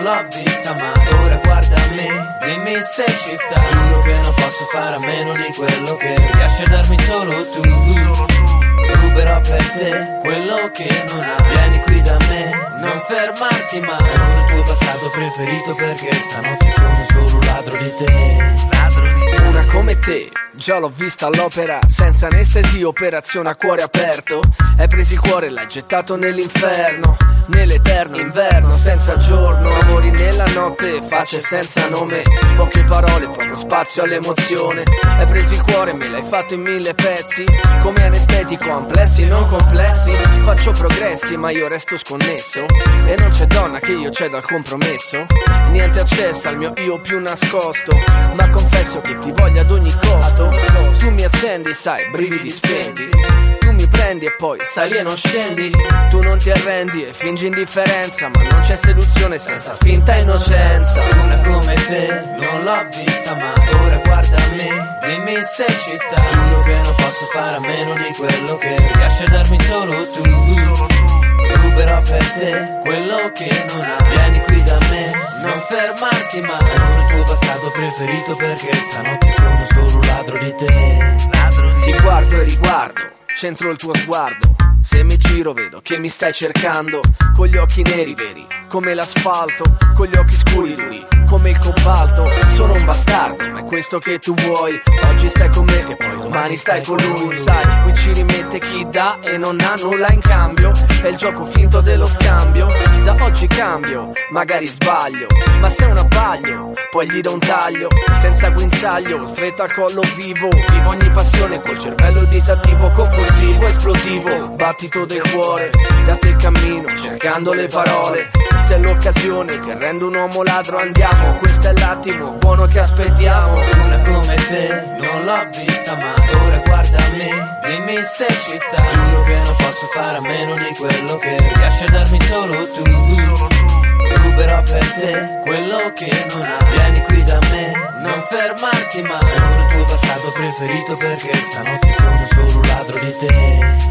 non l'ho vista mai. Ora guarda me, dimmi se ci sta. Giuro che non posso fare a meno di quello che riesci a darmi solo tu. Ruberò per te quello che non hai. Vieni qui da me, non fermarti mai. Sono il tuo bastardo preferito perché stanotte sono solo ladro di te. Ladro di te. Una come te, già l'ho vista all'opera, senza anestesia, operazione a cuore aperto. Hai preso il cuore e l'hai gettato nell'inferno, nell'eterno inverno, senza giorno, amori nella notte, facce senza nome, poche parole, poco spazio all'emozione. Hai preso il cuore e me l'hai fatto in 1000 pezzi, come anestetico, amplessi, non complessi. Faccio progressi ma io resto sconnesso, e non c'è donna che io cedo al compromesso. Niente accesso al mio io più nascosto, ma confesso che ti voglio ad ogni costo. Tu mi accendi, sai, brividi spenti. Tu mi prendi e poi sali e non scendi. Tu non ti arrendi e fingi indifferenza, ma non c'è seduzione senza finta innocenza. Una come te non l'ho vista mai. Ora guarda me, dimmi se ci sta. Giuro che non posso fare a meno di quello che riesci a darmi solo tu. Ruberò per te quello che non hai. Vieni qui da me, non fermarti mai. Sono il tuo bastardo preferito perché stanotte sono solo ladro di te. Ladro di te. Ti guardo e riguardo, centro il tuo sguardo. Se mi giro vedo che mi stai cercando, con gli occhi neri veri come l'asfalto, con gli occhi scuri duri come il cobalto. Sono un bastardo, ma è questo che tu vuoi. Oggi stai con me e poi domani stai con lui. Sai, qui ci rimette chi dà e non ha nulla in cambio. È il gioco finto dello scambio. Da oggi cambio, magari sbaglio, ma se è un abbaglio poi gli do un taglio. Senza guinzaglio, stretto al collo vivo. Vivo ogni passione col cervello disattivo, compulsivo, esplosivo. Battito del cuore, da te cammino cercando le parole. Se è l'occasione che rende un uomo ladro, andiamo, questo è l'attimo buono che aspettiamo. Una come te non l'ho vista mai. Ora guarda me, dimmi se ci sta. Giuro che non posso fare a meno di quello che riesci a darmi solo tu. Ruberò per te quello che non hai. Vieni qui da me, non fermarti mai. Sono il tuo bastardo preferito perché stanotte sono solo ladro di te.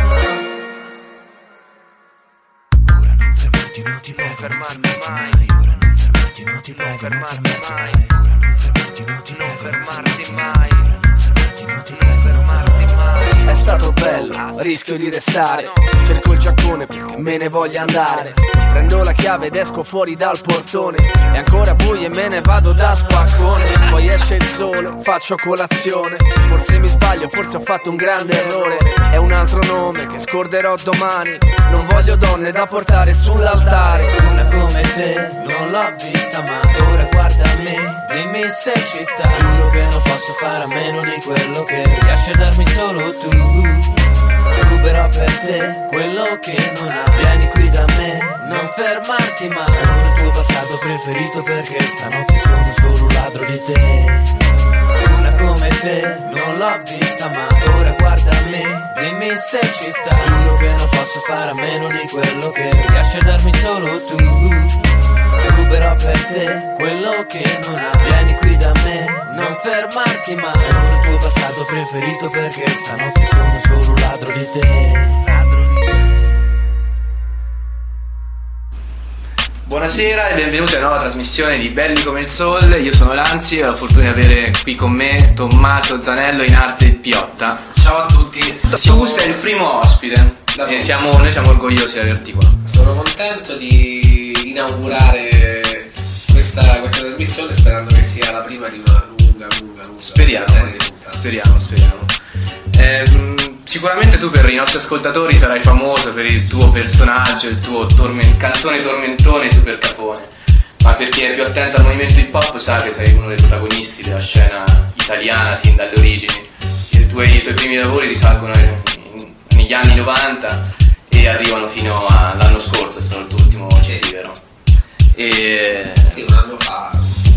Non ti prego, fermarmi mai. Ora non fermarti, non ti prego, fermarmi mai. Ora non fermarti, non ti prego, fermarti mai. Ora non fermarti, non ti prego, fermarti mai. È stato bello, rischio di restare. Cerco il giaccone perché me ne voglio andare. Prendo la chiave ed esco fuori dal portone. È ancora buio e me ne vado da spaccone. Poi esce il sole, faccio colazione. Forse mi sbaglio, forse ho fatto un grande errore. È un altro nome che scorderò domani. Non voglio donne da portare sull'altare. Una come te non l'ho vista mai. Ora guarda me, dimmi se ci sta. Giuro che non posso fare a meno di quello che riesci a darmi solo tu. Ruberò per te quello che non hai. Vieni qui da me, non fermarti mai. Sono il tuo bastardo preferito perché stanotte sono solo ladro di te. Una come te non l'ho vista mai. Ora guarda me, dimmi se ci sta. Giuro che non posso fare a meno di quello che riesci a darmi solo tu. Ruberò per te quello che non hai. Vieni qui da me, non fermarti mai. Sono il tuo bastardo preferito perché stanotte sono solo ladro di te. Buonasera e benvenuti alla nuova trasmissione di Belli come il Sole. Io sono Lanzi e ho la fortuna di avere qui con me Tommaso Zanello, in arte il Piotta. Ciao a tutti. Tu sei il primo ospite e noi siamo orgogliosi di averti qua. Sono contento di inaugurare questa trasmissione, sperando che sia la prima di una lunga Speriamo. Sicuramente tu per i nostri ascoltatori sarai famoso per il tuo personaggio, il tuo canzone tormentone super capone, ma per chi è più attento al movimento hip hop sa che sei uno dei protagonisti della scena italiana sin dalle origini. I tuoi primi lavori risalgono negli anni 90 e arrivano fino all'anno scorso, è stato il tuo ultimo CD, vero? Sì, un anno fa.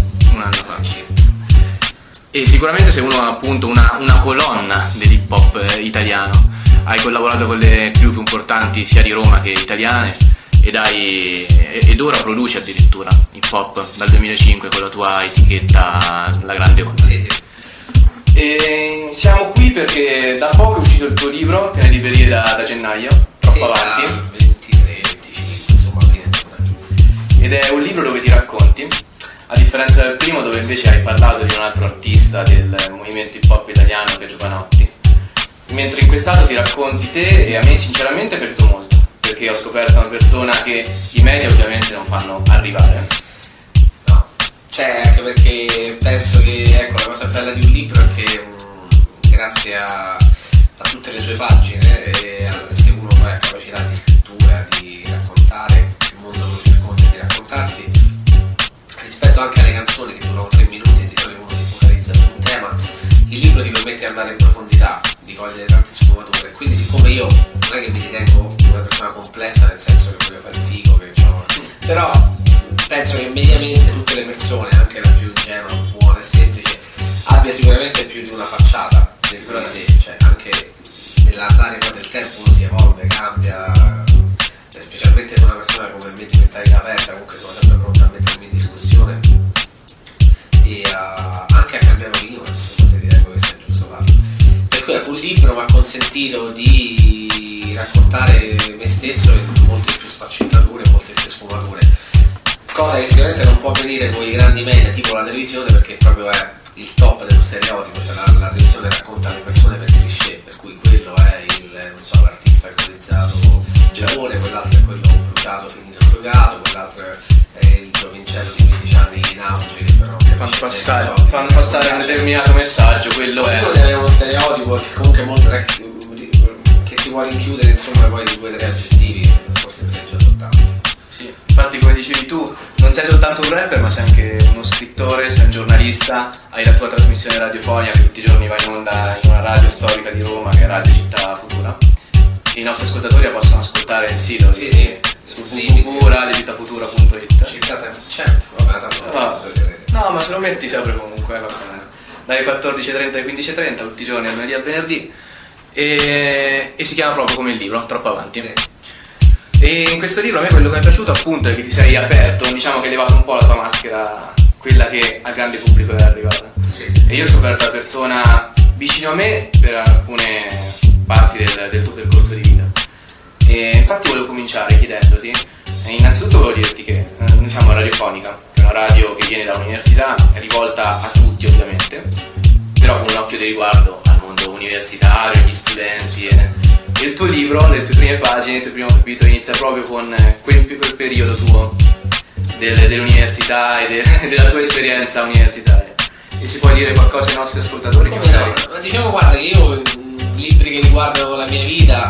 E sicuramente sei appunto una colonna dell'hip hop italiano. Hai collaborato con le crew più importanti sia di Roma che italiane ed ora produci addirittura hip hop dal 2005 con la tua etichetta La Grande Onda. Sì. E siamo qui perché da poco è uscito il tuo libro, che è in libreria da gennaio, troppo avanti. 23, 25, insomma, fine. ed è un libro dove ti racconti, a differenza del primo dove invece hai parlato di un altro artista del movimento hip hop italiano che è Giovanotti, mentre in quest'altro ti racconti te, e a me sinceramente è piaciuto molto, perché ho scoperto una persona che i media ovviamente non fanno arrivare. No, cioè anche perché penso che, ecco, la cosa bella di un libro è che grazie a tutte le sue pagine, e se uno poi ha capacità di scrittura, di raccontare il mondo lo circonda, di raccontarsi, rispetto anche alle canzoni che durano 3 minuti e di solito uno si focalizza su un tema, il libro ti permette di andare in profondità, di cogliere tante sfumature. Quindi siccome io non è che mi ritengo una persona complessa, nel senso che voglio fare il figo, però penso che mediamente tutte le persone, anche la più ingenua, buona e semplice, abbia sicuramente più di una facciata dentro di sé, cioè anche nell'andare poi del tempo uno si evolve, cambia, specialmente per una persona come me di mentalità aperta, comunque sono sempre pronta a mettermi in discussione e anche a cambiare opinione su cose che ritengo che sia giusto farlo. Per cui un libro mi ha consentito di raccontare me stesso in molte più sfaccettature, molte più sfumature, cosa che sicuramente non può avvenire con i grandi media tipo la televisione, perché proprio è il top dello stereotipo, cioè la televisione racconta le persone per cliché, per cui quello è l'artista alcolizzato giovane, quell'altro è quello bruciato, finito drogato, quell'altro è il giovincello di 15 anni in auge che però fanno passare un determinato messaggio, quello è. Quello è uno stereotipo che comunque molto che si vuole rinchiudere insomma poi di 2 o 3 aggettivi, forse 3 già soltanto. Sì, infatti come dicevi tu, non sei soltanto un rapper ma sei anche uno scrittore, sei un giornalista, hai la tua trasmissione radiofonica che tutti i giorni va in onda in una radio storica di Roma che è Radio Città Futura. I nostri ascoltatori possono ascoltare il sito su www.radiocittafutura.it. Città senza accento, no, ma se lo metti si apre comunque, dalle 14.30 alle 15.30 tutti i giorni, dal lunedì al venerdì, e si chiama proprio come il libro, Troppo Avanti. Sì. E in questo libro a me quello che mi è piaciuto appunto è che ti sei aperto, diciamo che hai levato un po' la tua maschera, quella che al grande pubblico è arrivata. Sì. E io ho scoperto la persona vicino a me per alcune parti del tuo percorso di vita. E infatti volevo cominciare chiedendoti, innanzitutto volevo dirti che diciamo radiofonica, che è una radio che viene da un'università, è rivolta a tutti ovviamente, però con un occhio di riguardo al mondo universitario, agli studenti. E il tuo libro, le tue prime pagine, il tuo primo capitolo inizia proprio con quel periodo tuo dell'università e della tua esperienza universitaria. E si può dire qualcosa ai nostri ascoltatori? Come no? Ma diciamo, guarda, che io libri che riguardano la mia vita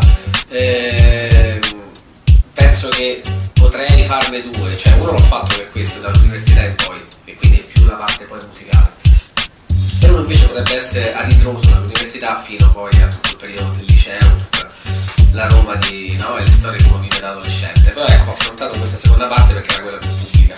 penso che potrei farne 2, cioè uno l'ho fatto per questo dall'università in poi, e quindi è più la parte poi musicale, e uno invece potrebbe essere a ritroso dall'università fino poi a tutto il periodo del liceo, tutta la Roma e le storie che uno vive da adolescente. Però ecco, ho affrontato questa seconda parte perché era quella più pubblica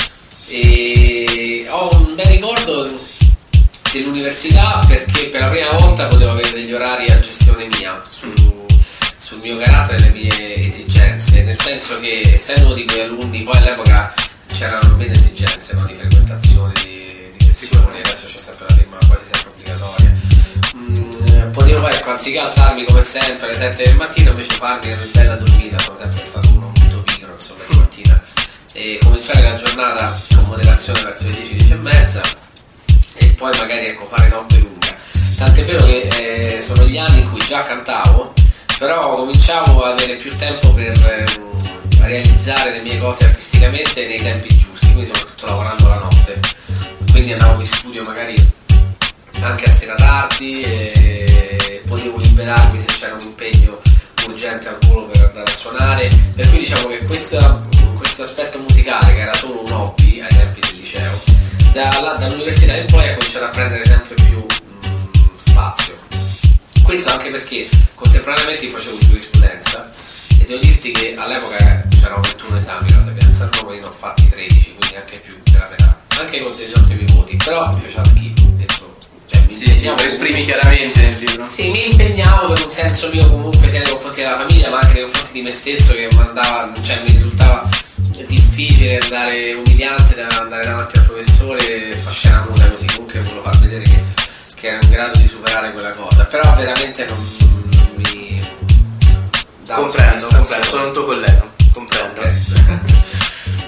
e ho un bel ricordo dell'università perché per la prima volta potevo avere degli orari a gestione mia sul mio carattere e le mie esigenze, nel senso che essendo di quei alunni, poi all'epoca c'erano meno esigenze, no, di frequentazione di lezioni, adesso c'è sempre la firma quasi sempre obbligatoria, potevo poi, ecco, anziché alzarmi come sempre alle 7 del mattino, invece farmi una bella dormita, sono sempre stato uno molto pigro insomma di mattina, e cominciare la giornata con moderazione verso le 10, 10 e mezza, e poi magari, ecco, fare notte lunga. Tant'è vero che sono gli anni in cui già cantavo, però cominciavo ad avere più tempo per realizzare le mie cose artisticamente nei tempi giusti, quindi soprattutto lavorando la notte, quindi andavo in studio magari anche a sera tardi e potevo liberarmi se c'era un impegno urgente al volo per andare a suonare, per cui diciamo che questo aspetto musicale, che era solo un hobby ai tempi del liceo, dall'università in poi ha cominciato a prendere sempre più spazio. Questo anche perché contemporaneamente facevo giurisprudenza e devo dirti che all'epoca c'erano 21 esami alla Sapienza Roma, io ne ho fatti 13, quindi anche più della metà, anche con degli ottimi voti, però mi faceva schifo, detto, cioè mi impegnavo, lo esprimi chiaramente nel libro. Sì, mi impegnavo per un senso mio comunque sia nei confronti della famiglia ma anche nei confronti di me stesso, che mi risultava difficile, umiliante da andare davanti al professore e far scena muta così, comunque volevo far vedere che ero in grado di superare quella cosa, però veramente non mi dava comprendo, sono un tuo collega, comprendo.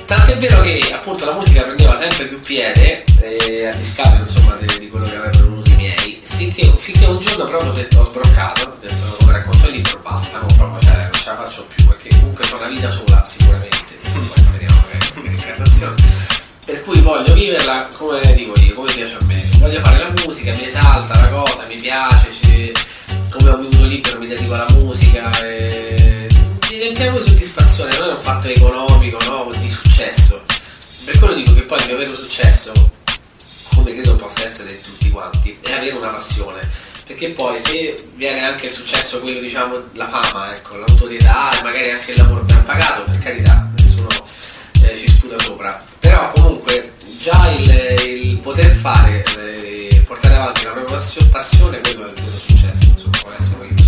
Tant'è vero che appunto la musica prendeva sempre più piede, a discapito insomma di quello che avrebbero voluto i miei, finché un giorno proprio ho sbroccato, ho detto come racconto il libro, basta, non ce la faccio più, perché comunque c'ho una vita sola sicuramente, poi vediamo che reincarnazione, per cui voglio viverla come dico io, come piace a me, voglio fare la musica, mi esalta la cosa, mi piace, come ho vivuto libero mi dedico alla musica, mi piace soddisfazione, non è un fatto economico, no, di successo. Per quello dico che poi il mio vero successo, come credo possa essere di tutti quanti, è avere una passione, perché poi se viene anche il successo, quello diciamo la fama, ecco, l'autorità e magari anche il lavoro ben pagato, per carità, nessuno ci sputa sopra, però comunque già il poter fare, portare avanti la propria passione, quello è il vero successo, insomma, può essere maiuscolo.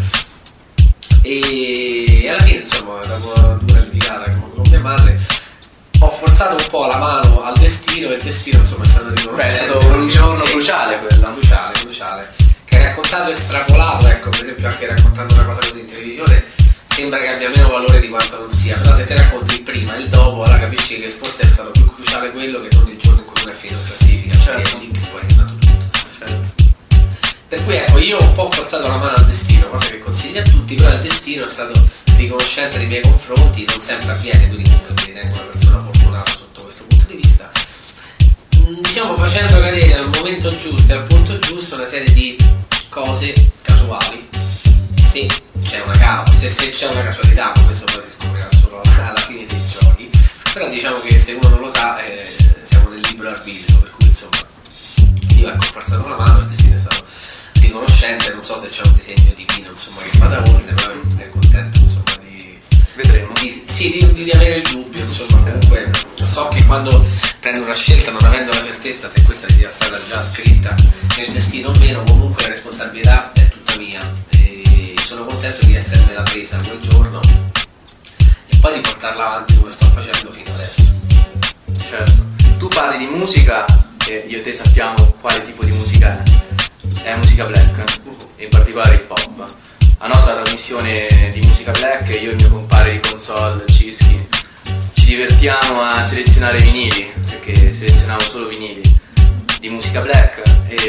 E alla fine, insomma, dopo una dura litigata con mia madre, ho forzato un po' la mano al destino, e il destino insomma è stato riconoscente. Beh, è stato un giorno cruciale quello. Cruciale. Che raccontato estrapolato, ecco, per esempio anche raccontando una cosa così in televisione, sembra che abbia meno valore di quanto non sia, però se te racconti il prima e il dopo, allora capisci che forse è stato più cruciale quello che non il giorno in cui uno è finito in classifica, perché è lì che poi è nato tutto. Certo. Per cui ecco, io ho un po' forzato la mano al destino, cosa che consiglio a tutti, però il destino è stato riconoscente nei miei confronti, non sempre avviene, quindi comunque mi ritengo una persona fortunata sotto questo punto di vista. Diciamo facendo cadere al momento giusto e al punto giusto una serie di cose casuali, se c'è una se c'è una casualità, ma questo poi si scoprirà solo alla fine dei giochi, però diciamo che se uno non lo sa siamo nel libero arbitrio, per cui insomma io ecco ho forzato la mano, il destino è stato riconoscente, non so se c'è un disegno divino insomma che vada oltre, però è contento insomma vedremo di avere il dubbio, insomma. Comunque so che quando prendo una scelta non avendo la certezza se questa sia stata già scritta nel destino o meno, comunque la responsabilità è tutta mia e sono contento di essermela presa quel giorno e poi di portarla avanti come sto facendo fino adesso. Certo, tu parli di musica e io e te sappiamo quale tipo di musica è musica black, e in particolare il pop. La nostra trasmissione di musica black, io e il mio compare di console Cischi ci divertiamo a selezionare vinili, perché selezioniamo solo vinili di musica black,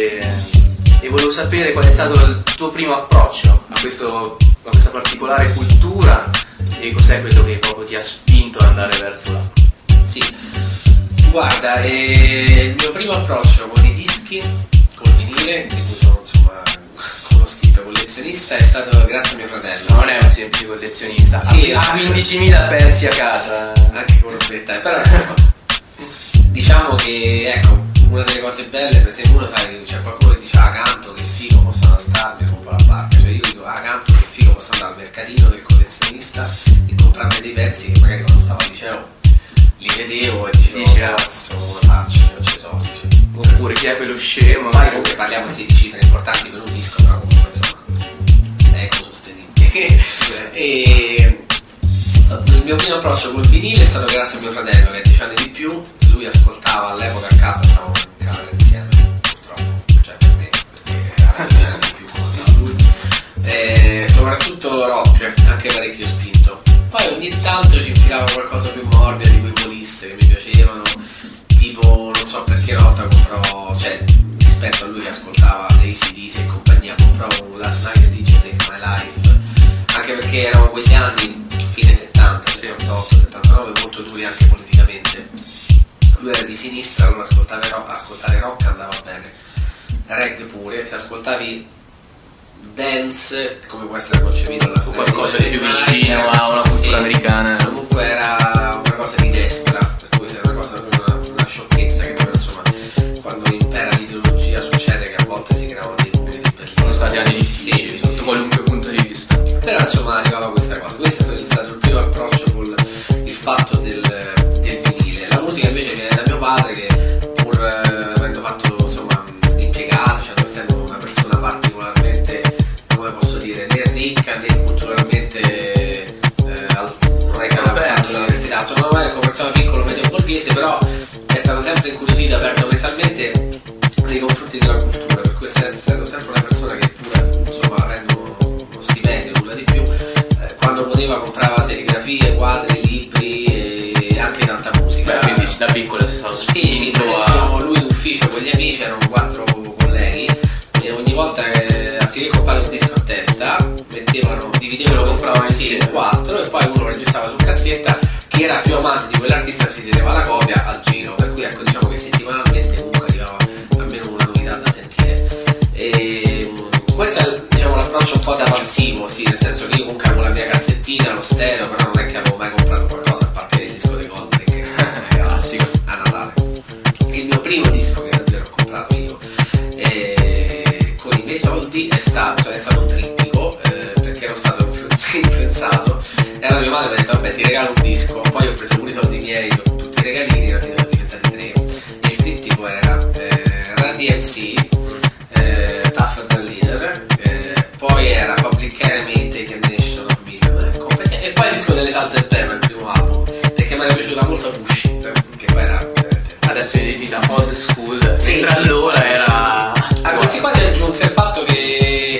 e volevo sapere qual è stato il tuo primo approccio a questa particolare cultura e cos'è quello che proprio ti ha spinto ad andare verso là. Sì, guarda, il mio primo approccio con i dischi, col vinile, di cui sono insomma collezionista, è stato grazie a mio fratello. Non è un semplice collezionista, sì, ha 15.000 pezzi a casa, anche con robetta, però insomma diciamo che ecco, una delle cose belle, per esempio uno sai, c'è qualcuno che dice canto che figo, posso andare a starmi, compro la barca, cioè io dico canto che figo, posso andare al mercatino del collezionista e comprarmi dei pezzi che magari quando stavo al liceo li vedevo e dicevo cazzo, come faccio, non ci so, dice. Oppure chi è quello scemo, poi comunque parliamo di cifre importanti per un disco, però comunque insomma è ecosostenibile. E il mio primo approccio col vinile è stato grazie a mio fratello che ha 10 anni di più, lui ascoltava all'epoca a casa, stavamo in camera insieme purtroppo, cioè per me, perché aveva 10 anni di più come lui, soprattutto rock, anche parecchio spinto, poi ogni tanto ci infilava qualcosa più morbido di quei Police che mi piacevano, tipo non so perché Rotta comprò, cioè rispetto a lui che ascoltava AC/DC e compagnia, comprò un Last Night DJ Save My Life, anche perché erano quegli anni fine 70, 78, 79 molto duri anche politicamente, lui era di sinistra, allora ascoltare rock andava bene, reggae pure, se ascoltavi dance come può essere concepito la storia, qualcosa di più vicino a una cultura americana, comunque era una cosa di destra, per cui era una cosa, una sciocchezza che però insomma quando impera l'ideologia succede che a volte si creano dei muri di Berlino. Sono stati anni difficili, sì, sotto qualunque punto di vista, però insomma arrivava questa cosa, questo è stato il primo approccio con il fatto del vinile. La musica invece viene da mio padre che pur avendo fatto insomma impiegato, cioè non essendo una persona particolarmente, come posso dire, né ricca né culturalmente non è che aveva fatto l'università, sono una persona piccolo medio borghese, però è stato sempre incuriosito aperto mentalmente nei confronti della cultura, per cui essendo sempre una persona che pure insomma avendo uno stipendio, nulla di più, quando poteva comprava serigrafie, quadri, libri e anche tanta musica. da piccolo sei stato Sì, per esempio lui in ufficio con gli amici erano 4 colleghi e ogni volta che anziché comprare un disco a testa dividevano, compravano in 4 e poi uno registrava su cassetta. Chi era più amante di quell'artista si teneva la copia al giro, per cui ecco, diciamo che settimanalmente comunque arrivava almeno una novità da sentire. E questo è, diciamo, l'approccio un po' da passivo, sì, nel senso che io comunque avevo la mia cassettina, lo stereo, però non è che avevo mai comprato qualcosa a parte il disco dei Gold che era a Natale. Il mio primo disco che davvero ho comprato io con i miei soldi è stato un triptico, perché ero stato influenzato. Era mia madre mi ha detto vabbè ti regalo un disco, poi ho preso pure i soldi miei, tutti i regalini, alla fine sono diventati 3 e il trittico era Run DMC, Tougher Than Leader, poi era Public Enemy, Take a Nation of Million e poi il disco delle Salt & Pepper, il primo album, perché mi era piaciuta molto Push It, che poi era adesso è definita old school, sì, allora era a questi qua si aggiunse il fatto che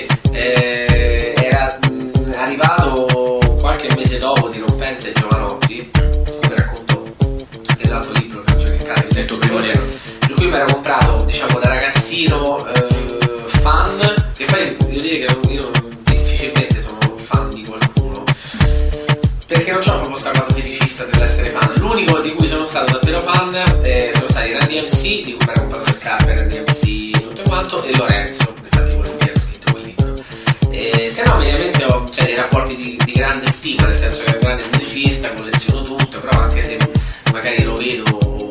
era arrivato qualche mese dopo Dirompente Giovanotti, come racconto nell'altro libro che oggi carico del tuo primo libro, per cui mi ero comprato, diciamo, da ragazzino fan, e poi devo dire che io difficilmente sono fan di qualcuno, perché non c'ho proprio questa cosa feticista dell'essere fan. L'unico di cui sono stato davvero fan sono stati Run DMC, di cui mi ero comprato le scarpe Run DMC tutto quanto, e Lorenzo, infatti volentieri ho scritto quel libro. Se no mediamente ho dei rapporti di grande stima, nel senso che è un grande musicista, colleziono tutto, però anche se magari lo vedo o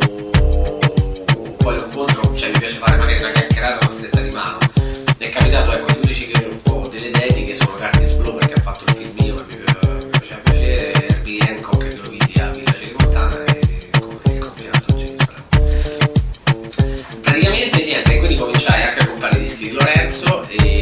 poi lo incontro, cioè mi piace fare magari una chiacchierata, una stretta di mano. Mi è capitato, ecco, gli unici che un po' delle dediche sono Curtis Blow, perché ha fatto il film mio che mi faceva piacere, Herbie Hancock che lo vidi a Villa Cerimontana e il campionato James Brown. Praticamente niente, quindi cominciai anche a comprare i dischi di Lorenzo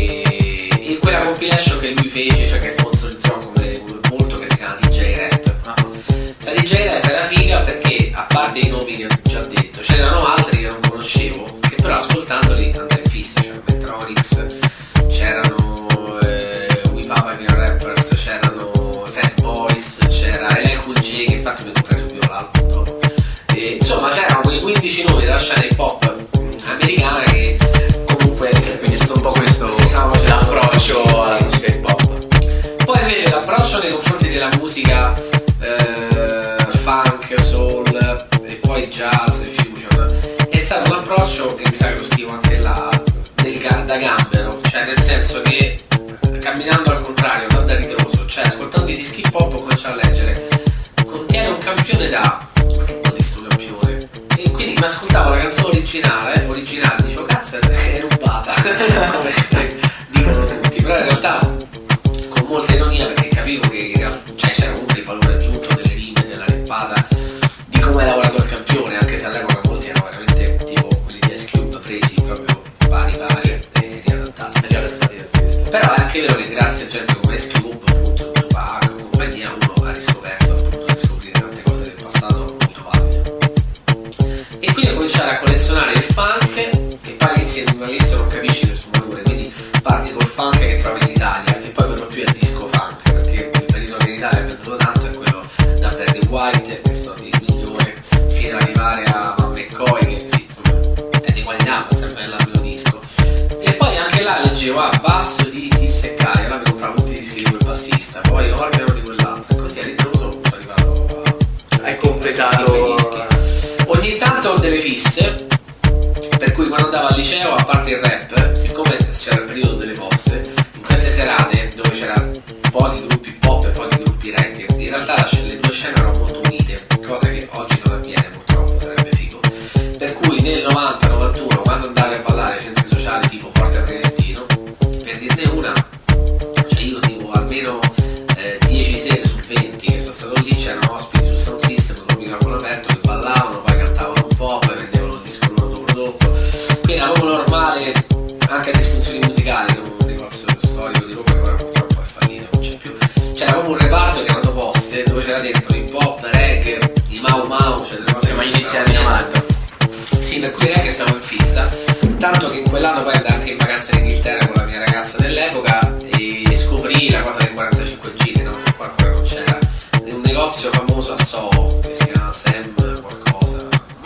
e quella compilation che lui fece, cioè che sponsorizzò come molto, che si chiama DJ Rap. Sta DJ Rap era figa perché, a parte i nomi che ho già detto, c'erano altri che non conoscevo, che però ascoltandoli andai in fissa. C'erano Metronics, c'erano We Papa Game Rappers, c'erano Fat Boys, c'era LL Cool J, che infatti mi comprai subito l'album dopo. Insomma c'erano quei 15 nomi della scena hip hop americana che comunque, quindi è stato un po' questo l'approccio alla musica hip hop. Poi invece l'approccio nei confronti della musica funk, soul e poi jazz e fusion è stato un approccio che mi sa che lo scrivo anche là da gambero, cioè nel senso che camminando al contrario, non da ritroso, cioè ascoltando i dischi hip hop ho cominciato a leggere contiene un campione da che vuol dire sto campione, e quindi mi ascoltavo la canzone originale dicevo cazzo è rubata come dicono tutti, però in realtà con molta ironia, perché capivo che cioè, c'era comunque il valore aggiunto delle rime, della rappata, di come ha lavorato il campione, anche se all'epoca molti erano veramente tipo quelli di Ice Cube presi proprio pari e riadattati. Però è anche vero che grazie a gente come Ice Cube, appunto Tupac e compagnia, uno ha riscoperto appunto di scoprire tante cose del passato molto valide. E quindi ho cominciato a collezionare il funk, che poi all'inizio non capisci le sfumature, quindi parti col funk che trovi in Italia, che poi per lo più è disco funk, perché il periodo che in Italia è venuto tanto è quello da Barry White, che è stato il migliore, fino ad arrivare a McCoy, che sì, insomma è di qualità, ma sempre nell'ambito disco. E poi anche là leggevo basso di Tiz e Kai, allora mi compravo tutti i dischi di quel bassista, poi organo di quell'altro, e così a ritroso sono arrivato hai completato quei dischi. Ogni tanto ho delle fisse, per cui quando andavo al liceo, a parte il rap, siccome c'era il periodo delle posse, in queste serate dove c'era pochi gruppi pop e pochi gruppi reggae, in realtà le due scene erano molto unite, cosa che oggi non avviene purtroppo, sarebbe figo. Per cui nel 90-91, quando andavi a ballare ai centri sociali tipo Forte Preestino, per dirne una, cioè io tipo almeno 10 sere su 20 che sono stato lì, c'erano ospiti sul sound system con il microfono aperto che ballavano, poi cantavano un po', poi vendevano il disco loro prodotto, quindi era proprio normale anche a disfunzioni musicali, un negozio storico di Roma che ora purtroppo è fallito, non c'è più. C'era proprio un reparto chiamato Posse, dove c'era dentro hip hop, reggae, i Mau Mau, cioè delle cose. Ma inizia anni 90. Sì, per cui reggae stavo in fissa, tanto che in quell'anno poi andai anche in vacanza in Inghilterra con la mia ragazza dell'epoca e scoprì la cosa del 45 giri, no? Che qua ancora non c'era, un negozio famoso a Soho che si chiama Sam qualcosa,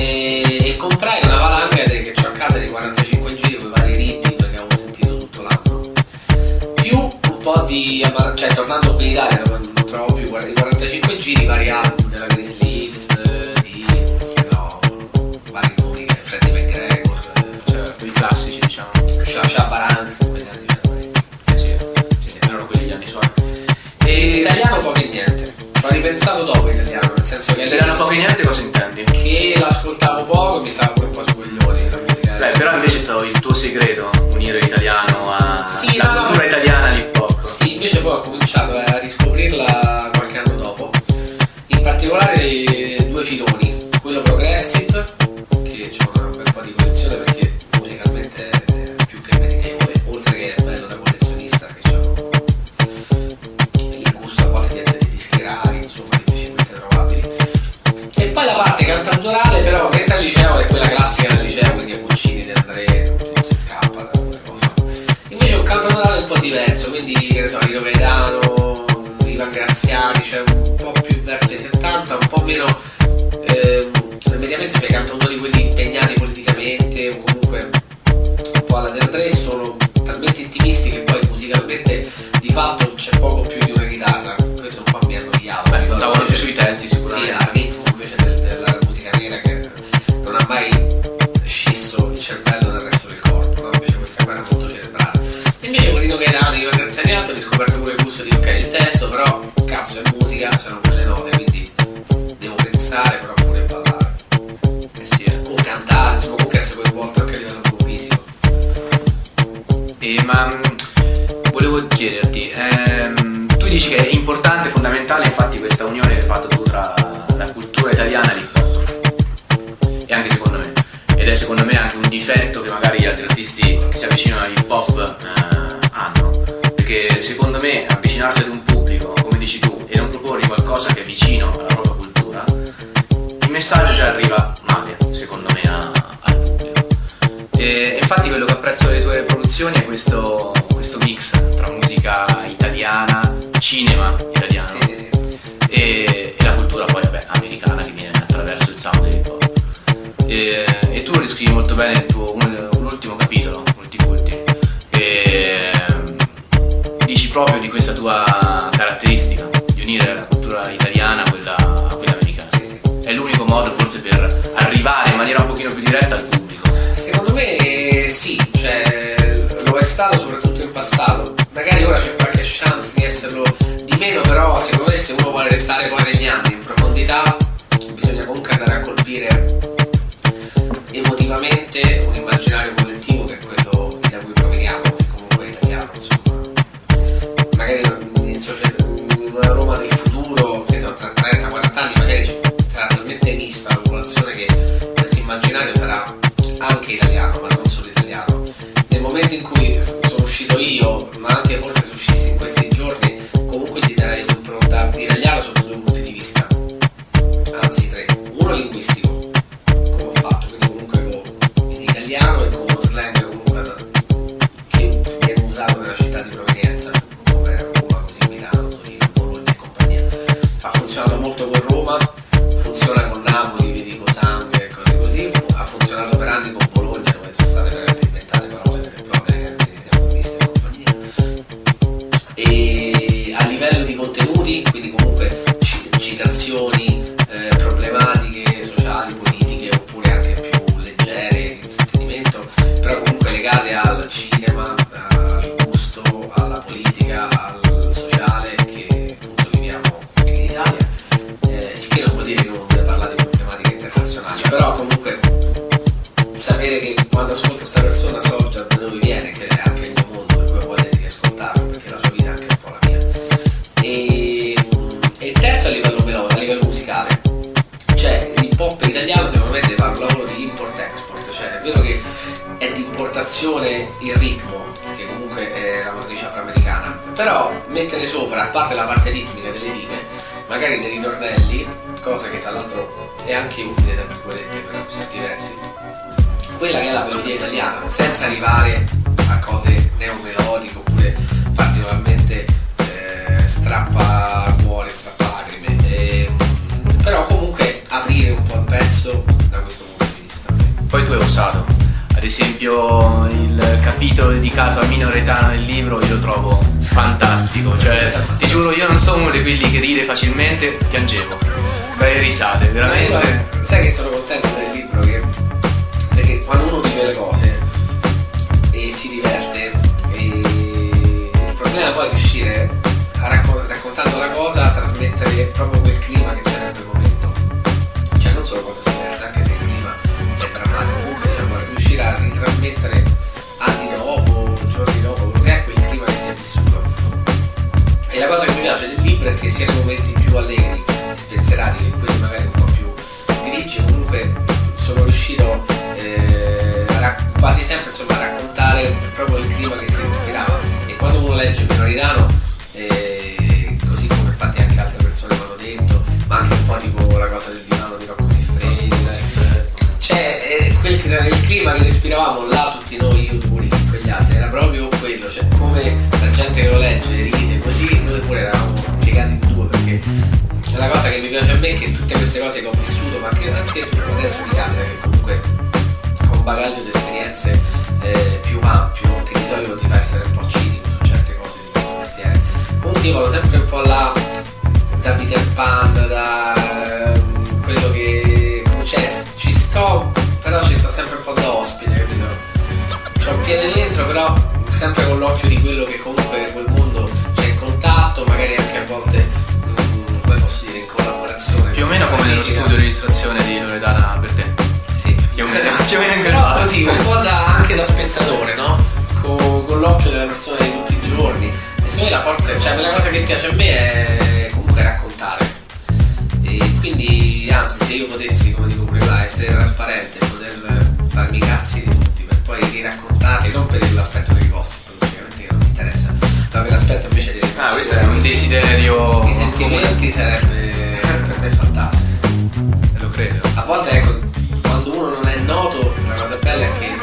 e comprai una valanga che ho a casa di 45 giri con i vari ritmi che avevo sentito tutto l'anno, più un po' di cioè tornando qui in Italia non trovo più i 45 giri, vari album della Grizzly Leaves, di che so, vari nomi, Freddie McGregor, certo, i classici diciamo, Shabba Ranks, quegli anni sì, erano quelli gli anni suoi. e italiano poco e niente. Ci ho ripensato dopo italiano, nel senso che Italiano poco e niente cosa intendi? che l'ascoltavo poco e mi stava pure un po' su coglioni la musica. Beh, però invece è stato il tuo segreto, unire l'italiano a Sì, la no, cultura italiana all'hip hop. Sì, invece poi ho cominciato a riscoprirla qualche anno dopo. In particolare due filoni, quello progressive, che c'ho un bel po' di collezione perché musicalmente è più che meritevole, oltre che è bello da collezionista, che c'ho il gusto a volte di essere dischi rari, insomma difficilmente trovabili. E poi la parte cantautorale, però mentre al liceo è quella classica del liceo, quindi è Guccini, De André, non si scappa da quelle cose. Invece un cantautorale un po' diverso, quindi che ne so, Rino Gaetano, Ivan Graziani, cioè un po' più verso i 70, un po' meno mediamente per i cantautori quelli impegnati politicamente o comunque un po' alla De André, sono talmente intimisti che poi musicalmente di fatto c'è poco più di una chitarra. Questo un po' mi annoiava. Beh, lavorano più sui testi sicuramente. Sì, al ritmo invece della musica nera che non ha mai scisso il cervello dal resto del corpo, no? Invece questa qua era molto cerebrale. Invece con Rino Gaetano, Ivan Graziani ho riscoperto pure il gusto di ok, il testo però cazzo è musica, sono quelle note, quindi devo pensare però pure ballare. Sì, O cantare, insomma comunque essere coinvolto anche a livello proprio fisico. Ma volevo chiederti, tu dici che è importante, fondamentale infatti questa unione che hai fatto tu tra la cultura italiana e l'hip hop, e anche secondo me, ed è secondo me anche un difetto che magari gli altri artisti che si avvicinano all'hip hop hanno, perché secondo me avvicinarsi ad un pubblico, come dici tu, e non proporre qualcosa che è vicino alla propria cultura, il messaggio ci arriva male, secondo me, al pubblico. E infatti quello che apprezzo delle tue produzioni è questo mix tra musica italiana, cinema italiano, Sì. e la cultura poi vabbè, americana che viene attraverso il sound del hip hop. E tu lo descrivi molto bene nel tuo l'ultimo capitolo, Multiculti, e dici proprio di questa tua caratteristica di unire la cultura italiana a quella americana. Sì. È l'unico modo forse per arrivare in maniera un pochino più diretta al pubblico. Secondo me sì, cioè lo è stato soprattutto in passato. Magari ora c'è qualche chance di esserlo di meno, però secondo me se uno vuole restare poi negli anni in profondità bisogna comunque andare a colpire emotivamente un immaginario collettivo che è quello da cui proveniamo, che comunque è italiano, insomma. Magari in una Roma del futuro, che sono tra 30-40 anni, magari sarà talmente mista la popolazione che questo immaginario sarà anche italiano, ma non solo italiano. Nel momento in cui sono uscito io, ma anche forse se uscissi in questi giorni, comunque ti darei un'impronta italiana sotto due punti di vista, anzi tre. Uno linguistico, come ho fatto, quindi comunque in italiano e con uno slang comunque che viene usato nella città di provenienza, come Roma, così Milano, Torino, Bologna e compagnia. Ha funzionato molto con Roma, funziona con Napoli, vedi Cosang e cose così, ha funzionato per anni con Bologna, dove sono state veramente inventate parole vere e proprie che siamo visti e compagnia. E a livello di contenuti, quindi comunque citazioni, problematiche sociali, politiche, oppure anche più leggere, di intrattenimento, però comunque legate al cinema, al gusto, alla politica, al sociale che appunto viviamo in Italia. Che non vuol dire che uno deve parlare di problematiche internazionali, però comunque sapere che quando ascolto questa persona so già da dove viene, che è anche il mio mondo, per cui ho voglia di ascoltarlo, perché la sua vita è anche un po' la mia. E terzo a livello musicale, cioè il pop italiano secondo me deve fare un lavoro di import-export, cioè è vero che è di importazione il ritmo, che comunque è la matrice afroamericana, però mettere sopra, a parte la parte ritmica delle rime, magari nei ritornelli, cosa che tra l'altro è anche utile tra virgolette per certi versi, quella che è la melodia italiana, senza arrivare a cose neomelodiche oppure particolarmente strappa cuore, strappa lacrime, però comunque aprire un po' il pezzo da questo punto poi tu hai usato. Ad esempio il capitolo dedicato a Mino Retano nel libro io lo trovo fantastico, cioè ti giuro io non sono uno di quelli che ride facilmente, piangevo, le risate, veramente. Sai che sono contento del libro perché quando uno vive le cose e si diverte, e il problema poi è riuscire a raccontando la cosa a trasmettere proprio quel clima che c'è in quel momento, cioè non solo quando si diverte, anche se il clima è drammatico, comunque diciamo riuscire a ritrasmettere anni dopo, giorni dopo, quello che è quel clima che si è vissuto. E la cosa che mi piace del libro è che sia nei momenti più allegri, spensierati, che quelli magari un po' più grigi, comunque sono riuscito quasi sempre insomma a raccontare proprio il clima che si respirava. E quando uno legge Mino Retano, così come infatti anche altre persone mi hanno detto, ma anche un po' tipo la cosa del divano di Rocco Siffredi, cioè il clima che respiravamo là tutti noi, io, tu, quegli altri, era proprio quello, cioè come la gente che lo legge ride così, noi pure eravamo piegati in due, perché la cosa che mi piace a me è che tutte queste cose che ho vissuto, ma che anche adesso mi capita che comunque ho un bagaglio di esperienze più ampio, che di solito ti fa essere un po' cinico su certe cose di questo mestiere. Comunque io vado sempre un po' là da Peter Pan, da quello che ci sto, però ci sto sempre un po' da ospite, capito? C'ho un piede dentro, però sempre con l'occhio di quello che comunque quel mondo c'è in contatto, magari anche a volte come posso dire in collaborazione. Più o meno come nello studio di registrazione di Loredana per te. Sì, più o meno in quel però così un po' anche da spettatore, no? Con l'occhio della persona di tutti i giorni. E secondo me la forza, cioè quella cosa che piace a me è comunque raccontare. E quindi anzi, se io potessi, come dico pure là, essere trasparente, poter farmi i cazzi di tutti per poi riraccontarli, non per l'aspetto dei gossip, logicamente che non mi interessa, ma per l'aspetto invece dei questo è un desiderio, i sentimenti sarebbe per me fantastico. Lo credo. A volte ecco, quando uno non è noto, la cosa bella è che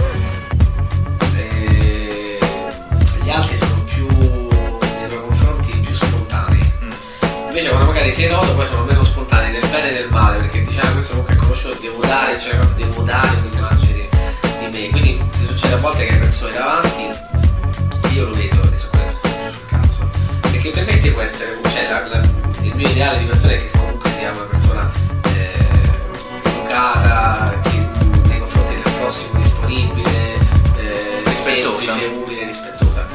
gli altri sono più nei tuoi confronti più spontanei. Invece quando magari sei noto poi sono meno spontanei nel bene e nel male, perché diciamo questo comunque è conosciuto, devo dare, cioè cosa devo dare un'immagine di me. Quindi se succede a volte che hai persone davanti, io lo vedo e so quello che sta sul cazzo. Perché per me te può essere, cioè il mio ideale di persona è che comunque sia una persona educata, che nei confronti del prossimo disponibile, semplice, umile, rispettosa.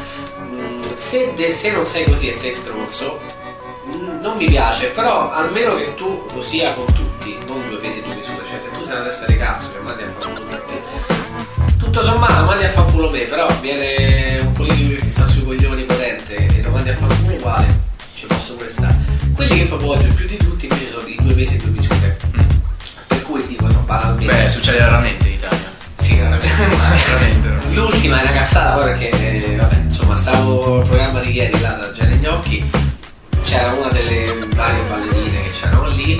Se non sei così e sei stronzo, non mi piace, però almeno che tu lo sia con tutti, non due pesi e due misure. Cioè se tu sei una testa di cazzo che mandi a fare culo tutti, tutto sommato mandi a fare culo me, però viene un politico che ti sta sui coglioni potente e lo mandi a fare culo uguale, ci posso pure stare. Quelli che proprio odio più di tutti invece sono i due pesi e due misure. Per cui dico, sono banalmente. Beh, succede raramente in Italia. Sì, raramente. L'ultima è una cazzata poi perché vabbè, insomma, stavo al programma di ieri là da Gianni Gnocchi, c'era una delle varie ballerine che c'erano lì,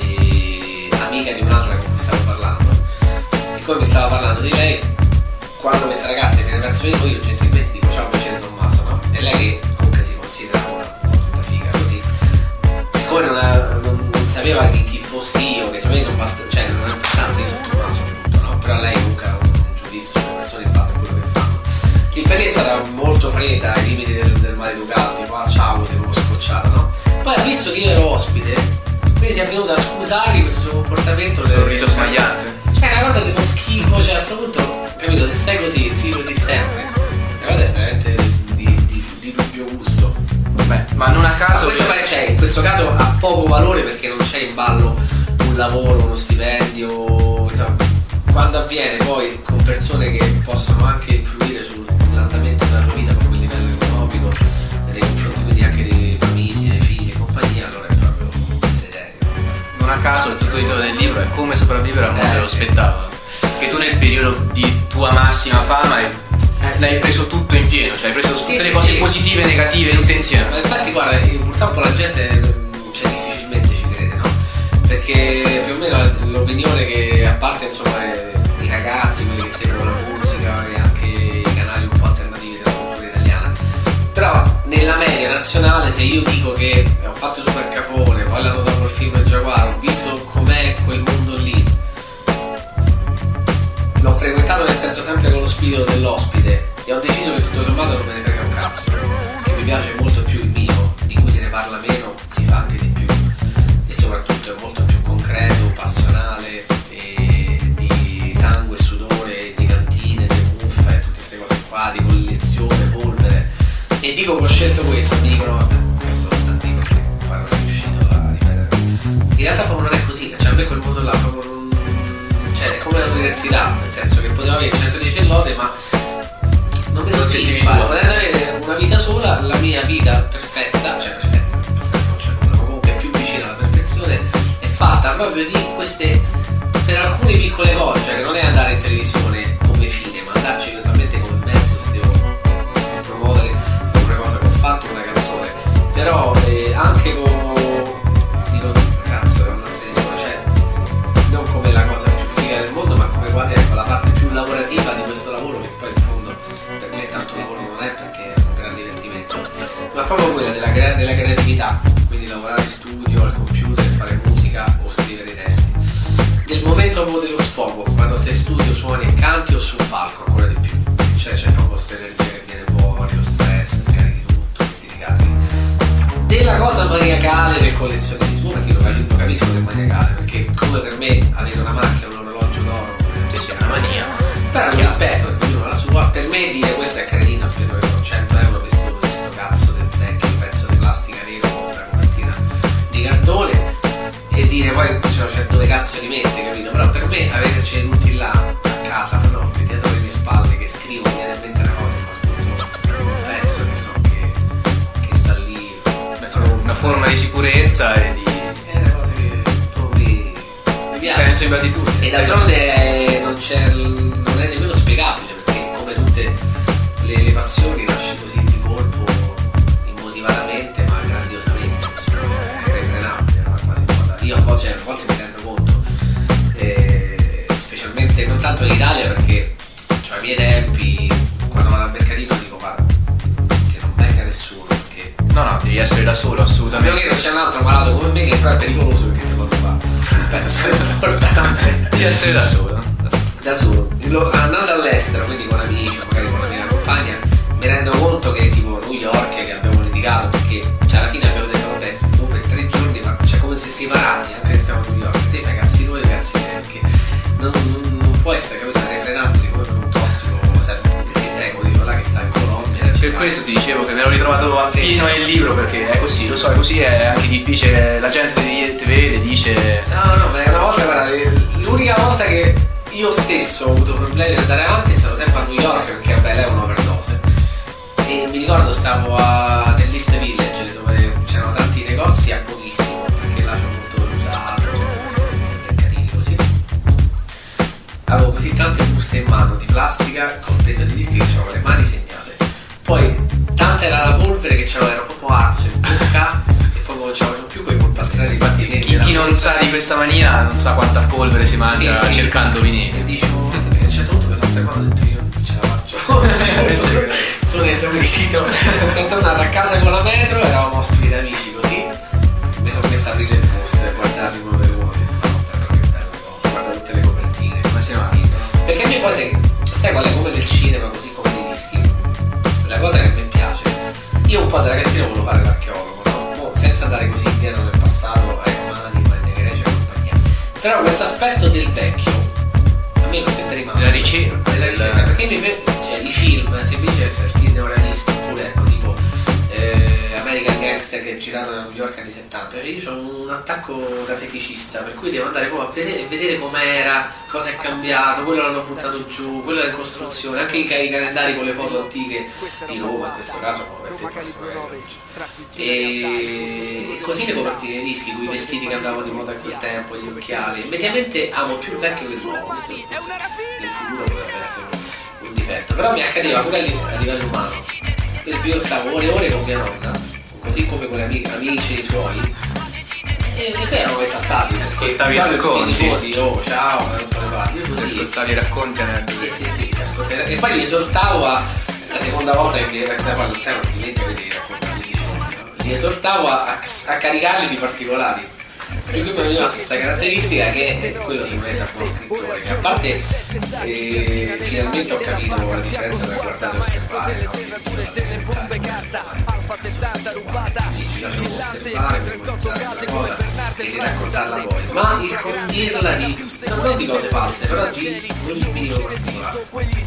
e amica di un'altra con cui stavo parlando. Siccome mi stava parlando di lei, quando questa ragazza viene verso di noi, io gentilmente dico ciao, piacere Tommaso, no? E lei che comunque si considera una tutta figa così, siccome non sapeva chi fossi io, che secondo me non basta, cioè non ha importanza, io sono Tommaso, appunto, no? Però lei comunque ha un giudizio sulle persone in base a quello che fanno. Lì per lei è stata molto fredda, ai limiti del maleducato, tipo ciao, sei proprio scocciata, no? Poi ha visto che io ero ospite, quindi si è venuta a scusargli questo suo comportamento. Sorriso smagliante. Cioè una cosa tipo schifo, cioè a sto punto, capito, se sei così, sì così sempre. La cosa è veramente di dubbio gusto. Beh, ma non a caso. In questo caso ha poco valore perché non c'è in ballo un lavoro, uno stipendio, insomma. Quando avviene poi con persone che possono anche influire sull'andamento della tua vita proprio a livello economico, nei confronti quindi anche di famiglie, figli e compagnia, allora è proprio deleterio. Non a caso il sottotitolo del libro è Come sopravvivere al mondo dello spettacolo, che tu nel periodo di tua massima fama l'hai preso tutto in pieno, cioè hai preso tutte le cose positive e negative tutte insieme. Ma infatti guarda, purtroppo la gente difficilmente ci crede, no? Perché più o meno l'opinione che, a parte insomma i ragazzi, quelli che seguono la musica e anche i canali un po' alternativi della cultura italiana, però nella media nazionale, se io dico che ho fatto Super Capone, poi l'anno dopo il film Il Giaguaro, ho visto com'è quel mondo lì, parlo nel senso sempre con lo spirito dell'ospite, e ho deciso che tutto sommato non me ne frega un cazzo, che mi piace molto più il mio, di cui se ne parla meno, si fa anche di più, e soprattutto è molto più concreto, passionale, e di sangue, sudore, di cantine, di muffa e tutte queste cose qua, di collezione, polvere. E dico che ho scelto questo, mi dicono vabbè, questo lo sta lì perché poi non è riuscito a ripetere. In realtà proprio non è così, cioè a me quel mondo là proprio non... cioè è come l'università, nel senso che potevo avere 110 lode ma non mi soddisfa, potendo avere una vita sola, la mia vita perfetta, cioè perfetta non c'è nulla, ma comunque più vicina alla perfezione, è fatta proprio di queste, per alcune piccole cose, cioè che non è andare in televisione come fine, ma andarci eventualmente come mezzo se devo promuovere una cosa che ho fatto, una canzone, però anche dico cazzo, è una televisione, cioè non come la cosa più figa del mondo, ma come quasi ecco, la parte più lavorativa di questo lavoro, che poi in fondo per me tanto lavoro non è, perché è un gran divertimento, ma proprio quella della creatività, quindi lavorare in studio, al computer, fare musica o scrivere i testi, del momento proprio dello sfogo, quando sei in studio, suoni e canti, o sul palco ancora di più, cioè c'è proprio questa energia che viene fuori, lo stress, scarichi tutto, ti ricarichi della cosa maniacale del collezionismo, perché lo capisco che è maniacale, perché come per me avere una macchina, un orologio d'oro invece è una mania, però lo rispetto, perché ognuno ha la sua. Per me dire questo è carino, ho speso 100 euro per questo cazzo del vecchio pezzo di plastica nero con questa copertina di cartone, e dire poi cioè, dove cazzo li mette, capito? Però per me avere ceduti là a casa la notte dietro le mie spalle che scrivo, mi viene in mente una cosa, ma ascolto un pezzo che so che sta lì, una forma di sicurezza e di una cosa che proprio mi piace, senso di gratitudine, e d'altronde non è nemmeno spiegabile, perché come tutte le passioni nasce così di colpo, immotivatamente ma grandiosamente, insomma, è irrefrenabile, no? Quasi io a volte mi rendo conto, specialmente non tanto in Italia, perché cioè, ai miei tempi quando vado al mercatino dico guarda che non venga nessuno, perché no, devi essere da solo, assolutamente. perché non c'è un altro malato come me che però è pericoloso, perché ti può rubare un pezzo importante. Devi essere da solo. Andando all'estero, quindi con amici o magari con la mia compagna, mi rendo conto che tipo New York, che abbiamo litigato perché cioè, alla fine abbiamo detto vabbè comunque 3 giorni, ma cioè come se separati, anche se siamo a New York, te fai cazzi tuoi, cazzi miei, perché non può essere, capito, irrefrenabile come per un tossico, come dico là che sta in Colombia. Per questo ti dicevo che mi ero ritrovato a Pino nel libro, perché è così, lo so, è così, è anche difficile, la gente ti vede, dice no, ma è una volta, guarda, l'unica volta che io stesso ho avuto problemi ad andare avanti è stato sempre a New York, perché vabbè lei è un'overdose, e mi ricordo stavo nell'East Village dove c'erano tanti negozi a pochissimo, perché là c'è molto usato e carini così, avevo così tante buste in mano di plastica con peso di dischi che c'avevo le mani segnate, poi tanta era la polvere che c'avevo, ero proprio arso in bocca e poi non c'avevo più quei polpastrelli fatti neri. Chi non sa di questa mania non sa quanta polvere si mangia cercando vinili. E dicevo, e a un certo punto mi sono fermato e ho detto io non ce la faccio. Sono riuscito, sono tornato a casa con la metro, eravamo ospiti da amici così, mi sono messo a aprire le buste e guardarli uno per uno, ho detto no, bello, che bella cosa, guarda tutte le copertine, come vestito. Perché a me poi sai qual è, come del cinema, così come dei dischi, la cosa che a me piace, io un po' da ragazzino volevo fare l'archeologo, no? Senza andare così indietro nel passato ai Romani, Magna Grecia e compagnia, però questo aspetto del vecchio a me non è sempre rimasto, la ricerca, perché mi cioè, i film, se invece essere film neorealisti, oppure ecco tipo American Gangster che girarono a New York anni 70, cioè io ho un attacco da feticista, per cui devo andare proprio a vedere com'era, cosa è cambiato, quello l'hanno buttato giù, quello è in costruzione, anche i calendari con le foto antiche di Roma in questo caso, e così le copertine dei dischi, con i vestiti che andavano di moda a quel tempo, gli occhiali. Mediamente amo più il vecchio che il nuovo, questo nel futuro potrebbe essere un difetto, però mi accadeva pure a livello umano, per cui io stavo ore e ore con mia nonna, così come con amici suoi, e poi erano esaltati, ascoltavi i racconti, nipoti, oh ciao, ascoltavi i racconti, sì, e poi li esortavo la seconda volta che mi stavo all'anziano, si dimentica di raccontare, li esortavo a caricarli di particolari, Per cui mi è rimasta questa caratteristica che è quello sicuramente un buon scrittore, che a parte finalmente ho capito la differenza tra guardare e osservare, no? Mi piace osservare, memorizzare una cosa e di raccontarla poi, ma il condirla non di cose false, però di ogni minimo particolare.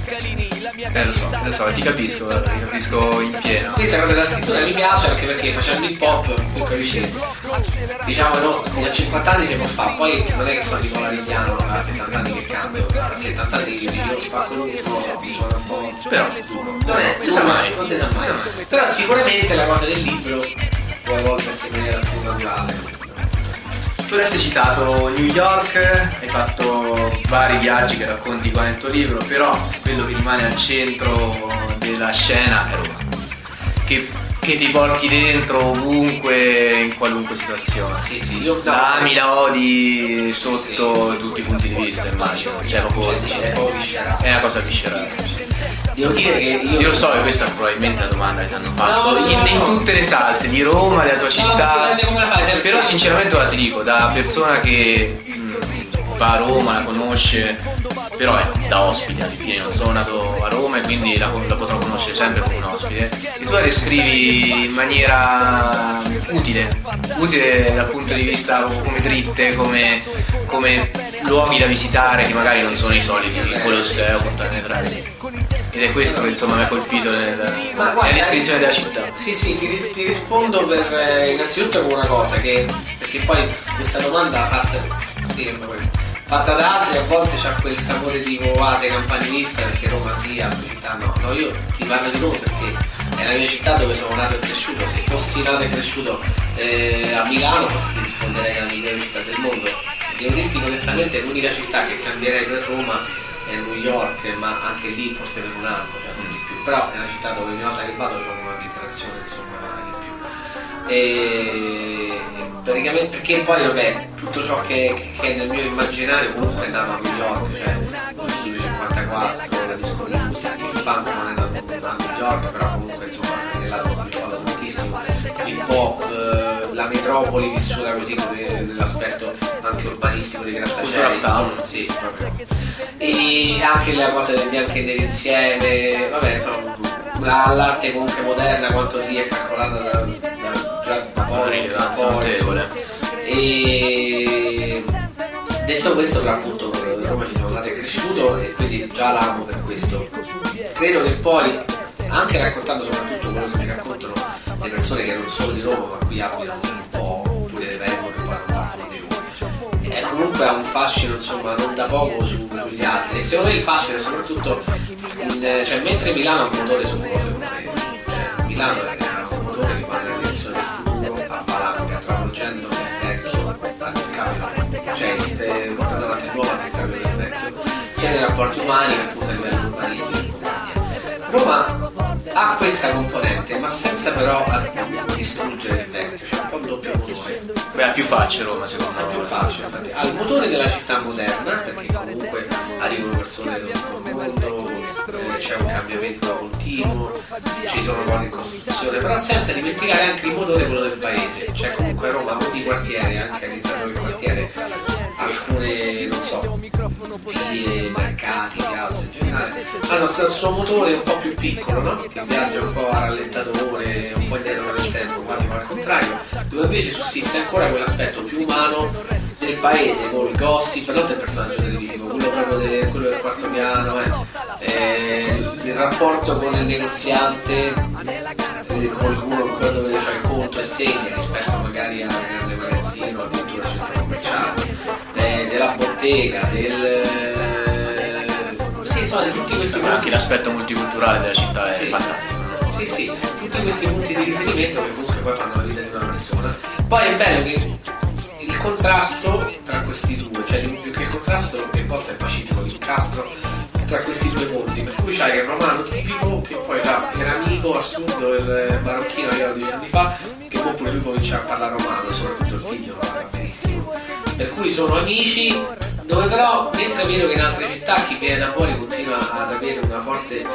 Lo so, ti capisco in pieno. Questa cosa della scrittura mi piace anche perché facendo il pop tu capisci, diciamo, no, a 50 anni si può fare, poi non è che sono Nicola Rigliano a 70 anni che canto, a 70 anni che io spacco lui, non lo so, mi suona un po', Però non si sa mai, però sicuramente la cosa del libro può evolversi in maniera più naturale. tu adesso hai citato New York, hai fatto vari viaggi che racconti qua nel tuo libro, però quello che rimane al centro della scena è Roma, che ti porti dentro ovunque, in qualunque situazione. Sì, io la ami, la odi sotto tutti i punti di vista, immagino. Cioè, proprio è una cosa viscerale. Devo dire che io lo so che questa è probabilmente la domanda che ti hanno fatto in tutte le salse di Roma, della tua città. Però sinceramente ora ti dico, da persona che va a Roma, la conosce, però è da ospite alla fine, non sono nato a Roma e quindi la potrò conoscere sempre come un ospite, e tu la descrivi in maniera utile dal punto di vista come dritte, come luoghi da visitare che magari non sono i soliti, il Colosseo, Fontana Trevi. Ed è questo che insomma mi ha colpito nella descrizione della città. Sì, ti rispondo per innanzitutto con una cosa, perché poi questa domanda fatta da altri a volte c'ha quel sapore tipo ase campanilista, perché Roma sia città, no, io ti parlo di Roma perché è la mia città dove sono nato e cresciuto. Se fossi nato e cresciuto a Milano forse ti risponderei che è la migliore città del mondo. Devo dirti onestamente l'unica città che cambierei per Roma è New York, ma anche lì forse per un anno, cioè non di più, però è una città dove ogni volta che vado c'ho una vibrazione insomma di più, e praticamente perché poi vabbè tutto ciò che è nel mio immaginario comunque è nato a New York, cioè lo studio 54, la disco music, il funk non è nato a New York, però comunque insomma è lato tantissimo, il pop, la metropoli vissuta così nell'aspetto anche urbanistico dei grattacieli, insomma, sì, proprio. E anche la cosa del bianco e nero insieme, vabbè, insomma, l'arte comunque moderna quanto lì è calcolata già da poco. E detto questo, però appunto Roma ci sono nato e cresciuto e quindi già l'amo per questo. Credo che poi, anche raccontando soprattutto quello che mi raccontano le persone che non sono di Roma ma qui abitano un po', oppure le vengono e poi non partono di Roma, comunque ha un fascino insomma non da poco sugli altri, e secondo me il fascino è soprattutto cioè mentre Milano ha un motore su cose, cioè Milano è un motore che va nella direzione del futuro a valanga, travolgendo il vecchio a discapito, cioè portando avanti il nuovo a discapito del vecchio, sia nei rapporti umani che appunto a livello urbanistico e compagnia. Roma ha questa componente, ma senza però distruggere il vecchio, c'è un po' il doppio motore. Beh, è più facile Roma, secondo me. È più facile, infatti. Ha il motore della città moderna, perché comunque arrivano persone da tutto il mondo, c'è un cambiamento continuo, ci sono cose in costruzione, però senza dimenticare anche il motore quello del paese. Cioè comunque Roma ha di quartiere, anche all'interno del quartiere, alcune, non so, vie, mercati, piazze in generale, hanno il suo motore un po' più piccolo, no? Che viaggia un po' a rallentatore, un po' indietro nel tempo, quasi al contrario, dove invece sussiste ancora quell'aspetto più umano del paese, con il gossip, non del personaggio televisivo, quello proprio quello del quarto piano, il rapporto con il negoziante, qualcuno ancora dove c'è il conto e segna rispetto magari al grande magazzino, addirittura centro commerciale, della bottega, sì, insomma, di tutti questi punti. Anche l'aspetto multiculturale della città è fantastico. Sì, tutti questi punti di riferimento che comunque poi fanno la vita di una persona. Poi è bello che il contrasto tra questi due, cioè più che il contrasto che a volte è pacifico, l'incastro tra questi due mondi, per cui c'hai il romano tipico che poi già era amico assurdo, il marocchino arrivato 10 anni fa, che poi pure lui comincia a parlare romano, soprattutto il figlio lo parla benissimo, per cui sono amici, dove però mentre è vero che in altre città chi viene da fuori continua ad avere una forte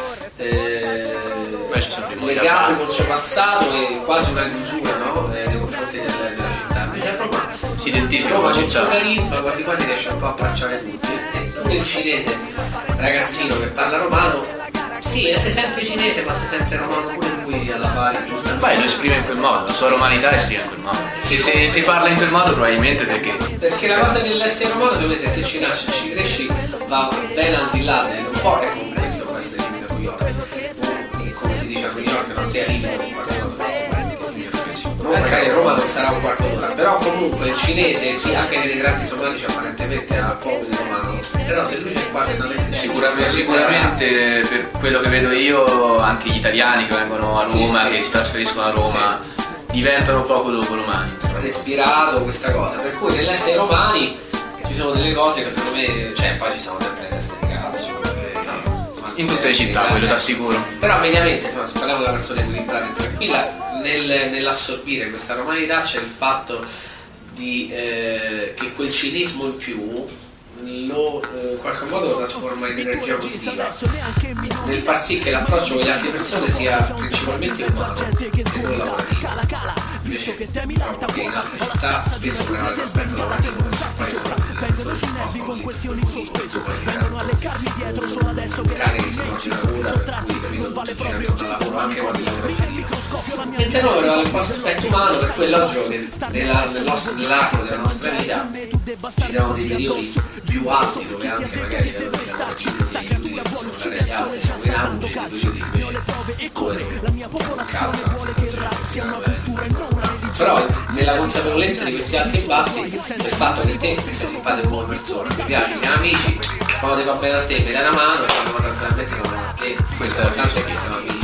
legame col suo passato e quasi una chiusura, no? Nei confronti della città, invece a Roma si identifica Roma con la con il suo città. carisma quasi quasi riesce un po' a abbracciare tutti. E il cinese ragazzino che parla romano, sì, si sente cinese ma si sente romano pure lui alla pari, giustamente. Beh, lo esprime in quel modo, la sua romanità esprime in quel modo. Se si parla in quel modo probabilmente perché la cosa dell'essere romano, secondo me, se te ci nasci e ci cresci, va ben al di là del un po', ecco, questo può essere tipico a New York. Come si dice a New York, non ti arrivi con qualcosa. Magari Roma non sarà un quarto d'ora, però comunque il cinese, sì, anche nei tratti soldatici apparentemente ha poco di romano, però se lui c'è qua finalmente sicuramente per quello che vedo io anche gli italiani che vengono a Roma, sì. che si trasferiscono a Roma, diventano poco dopo romani. Respirato questa cosa, per cui nell'essere romani ci sono delle cose che secondo me, cioè poi ci sono sempre le teste di cazzo In tutte le città, quello t'assicuro. però mediamente, insomma, se parliamo di una persona equilibrata e tranquilla, nell'assorbire questa romanità c'è il fatto di che quel cinismo in più lo in qualche modo lo trasforma in energia positiva, nel far sì che l'approccio con le altre persone sia principalmente umano e non lavorativo. Invece trovo che in altre città spesso prevale l'aspetto lavorativo, poi sono disposto lì un cane che si porta una cura, per cui capito tutti girano al lavoro anche quando lavoro finito. Mentre noi prevale un po' questo aspetto umano, per cui è logico che nell'arco della nostra vita ci siano dei periodi più alti dove anche magari a livello di lavorazione di aiuti che possono dare agli altri siamo in auge, dei periodi invece dove non calza una situazione però nella consapevolezza di questi alti e bassi del fatto che te sei simpatico come persona, ti piaci, siamo amici, quando ti va bene a te mi dai una mano e quando va naturalmente non va a te, questo è l'importante, è che siamo amici.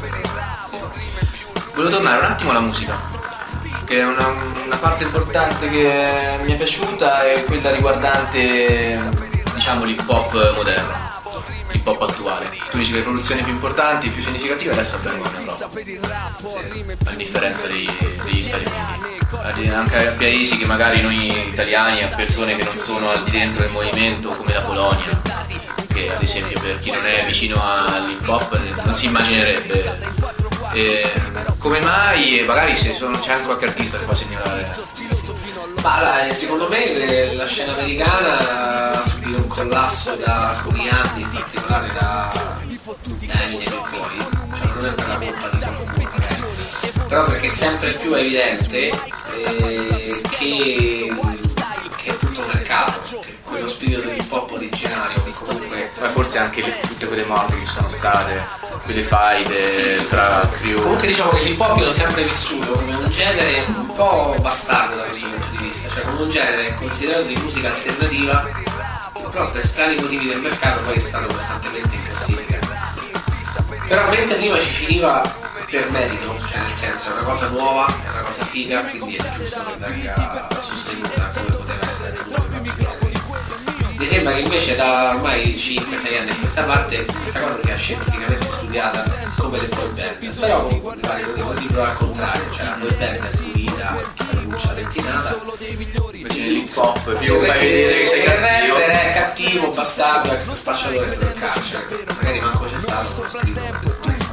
Volevo tornare un attimo alla musica, che è una parte importante che mi è piaciuta, è quella riguardante, diciamo, l'hip hop moderno, l'hip hop attuale. Tu dici che le produzioni più importanti, più significative adesso avvengono in Europa, a differenza degli Stati Uniti. Anche a paesi che magari noi italiani, a persone che non sono al di dentro del movimento, come la Polonia, che ad esempio per chi non è vicino all'hip hop non si immaginerebbe. Come mai, e magari se c'è anche qualche artista che può segnalare? Ma secondo me la scena americana ha subito un collasso da alcuni anni, in particolare da Eminem e poi, cioè non è per la colpa di qualcuno, però perché è sempre più evidente che è tutto mercato, che quello spirito dell'hip hop originario che comunque Forse anche tutte quelle morti che sono state, quelle faide tra crew. Comunque diciamo che l'hip hop l'ho sempre vissuto come un genere un po' bastardo da questo punto di vista, cioè come un genere considerato di musica alternativa che però per strani motivi del mercato poi è stato costantemente in classifica. Però mentre prima ci finiva per merito, cioè nel senso è una cosa nuova, è una cosa figa, quindi è giusto che venga sostenuta come poteva essere mi sembra che invece da ormai 5-6 anni a questa parte questa cosa sia scientificamente studiata come le boy band, però comunque devo dirlo al contrario, cioè la boy band è pulita, la rettinata, Invece l'hip hop è più il rapper è cattivo, bastardo, ex spacciatore del carcere, magari manco c'è stato lo scrivo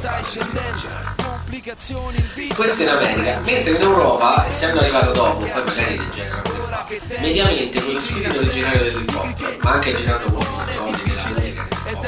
questo in America, mentre in Europa, essendo arrivato dopo, poi magari degenera mediamente quello spirito originario dell'hip hop, ma anche girando con i soldi della musica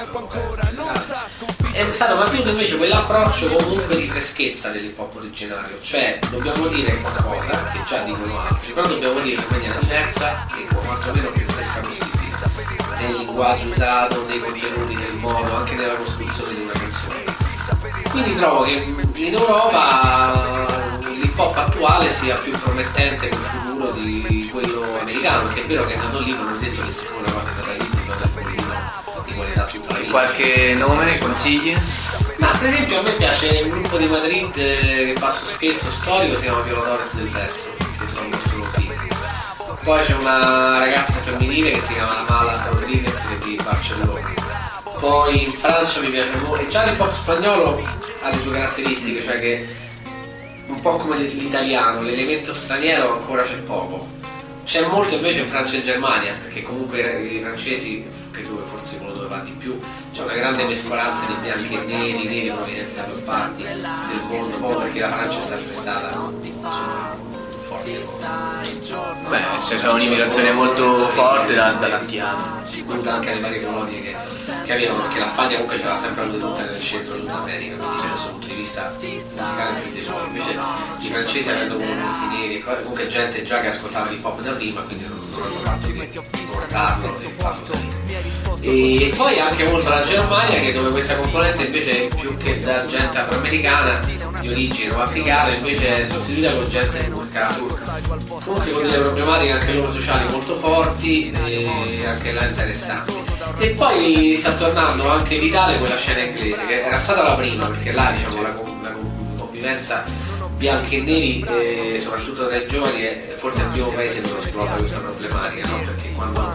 è stato mantenuto invece quell'approccio comunque di freschezza dell'hip hop originario, cioè dobbiamo dire qualcosa che già dicono altri, però dobbiamo dirlo in maniera diversa e quantomeno più fresca possibile nel linguaggio usato, nei contenuti, nel modo, anche nella costruzione di una canzone. Quindi trovo che in Europa l'hip hop attuale sia più promettente per il futuro di quello americano, perché è vero che è nato lì, ma non è detto che sia una cosa nata lì, non è quello di qualità tutta la vita. Qualche nome, consigli? Ma per esempio a me piace un gruppo di Madrid che passo spesso, storico, si chiama Violadores del Verso, che sono molto fighi. Poi c'è una ragazza femminile che si chiama La Mala Rodriguez, che è di Barcellona. Poi in Francia mi piace molto, e già il pop spagnolo ha le sue caratteristiche, cioè che un po' come l'italiano, l'elemento straniero ancora c'è poco. C'è molto invece in Francia e in Germania, perché comunque i francesi, che dove forse quello dove va di più, c'è una grande mescolanza di bianchi e neri provenienti da più parti del mondo, proprio perché la Francia è sempre stata insomma forte. Beh, c'è stata un'immigrazione molto forte da tanti anni. Dovuta anche alle varie colonie che avevano, perché la Spagna comunque ce l'ha sempre avuta tutta nel centro Sud America, quindi da questo punto di vista musicale più dei suoi. Invece i francesi, avendo molti neri, comunque gente già che ascoltava l'hip hop da prima, quindi non hanno fatto che portarlo e farlo salire. E poi anche molto la Germania, che dove questa componente invece più che da gente afroamericana di origine o africana invece è sostituita con gente turca, comunque con delle problematiche anche loro sociali molto forti e anche là interessanti. E poi sta tornando anche vitale quella scena inglese, che era stata la prima, perché là diciamo la convivenza bianchi e neri, soprattutto tra i giovani, è forse il primo paese dove esplosa questa problematica, no? Perché quando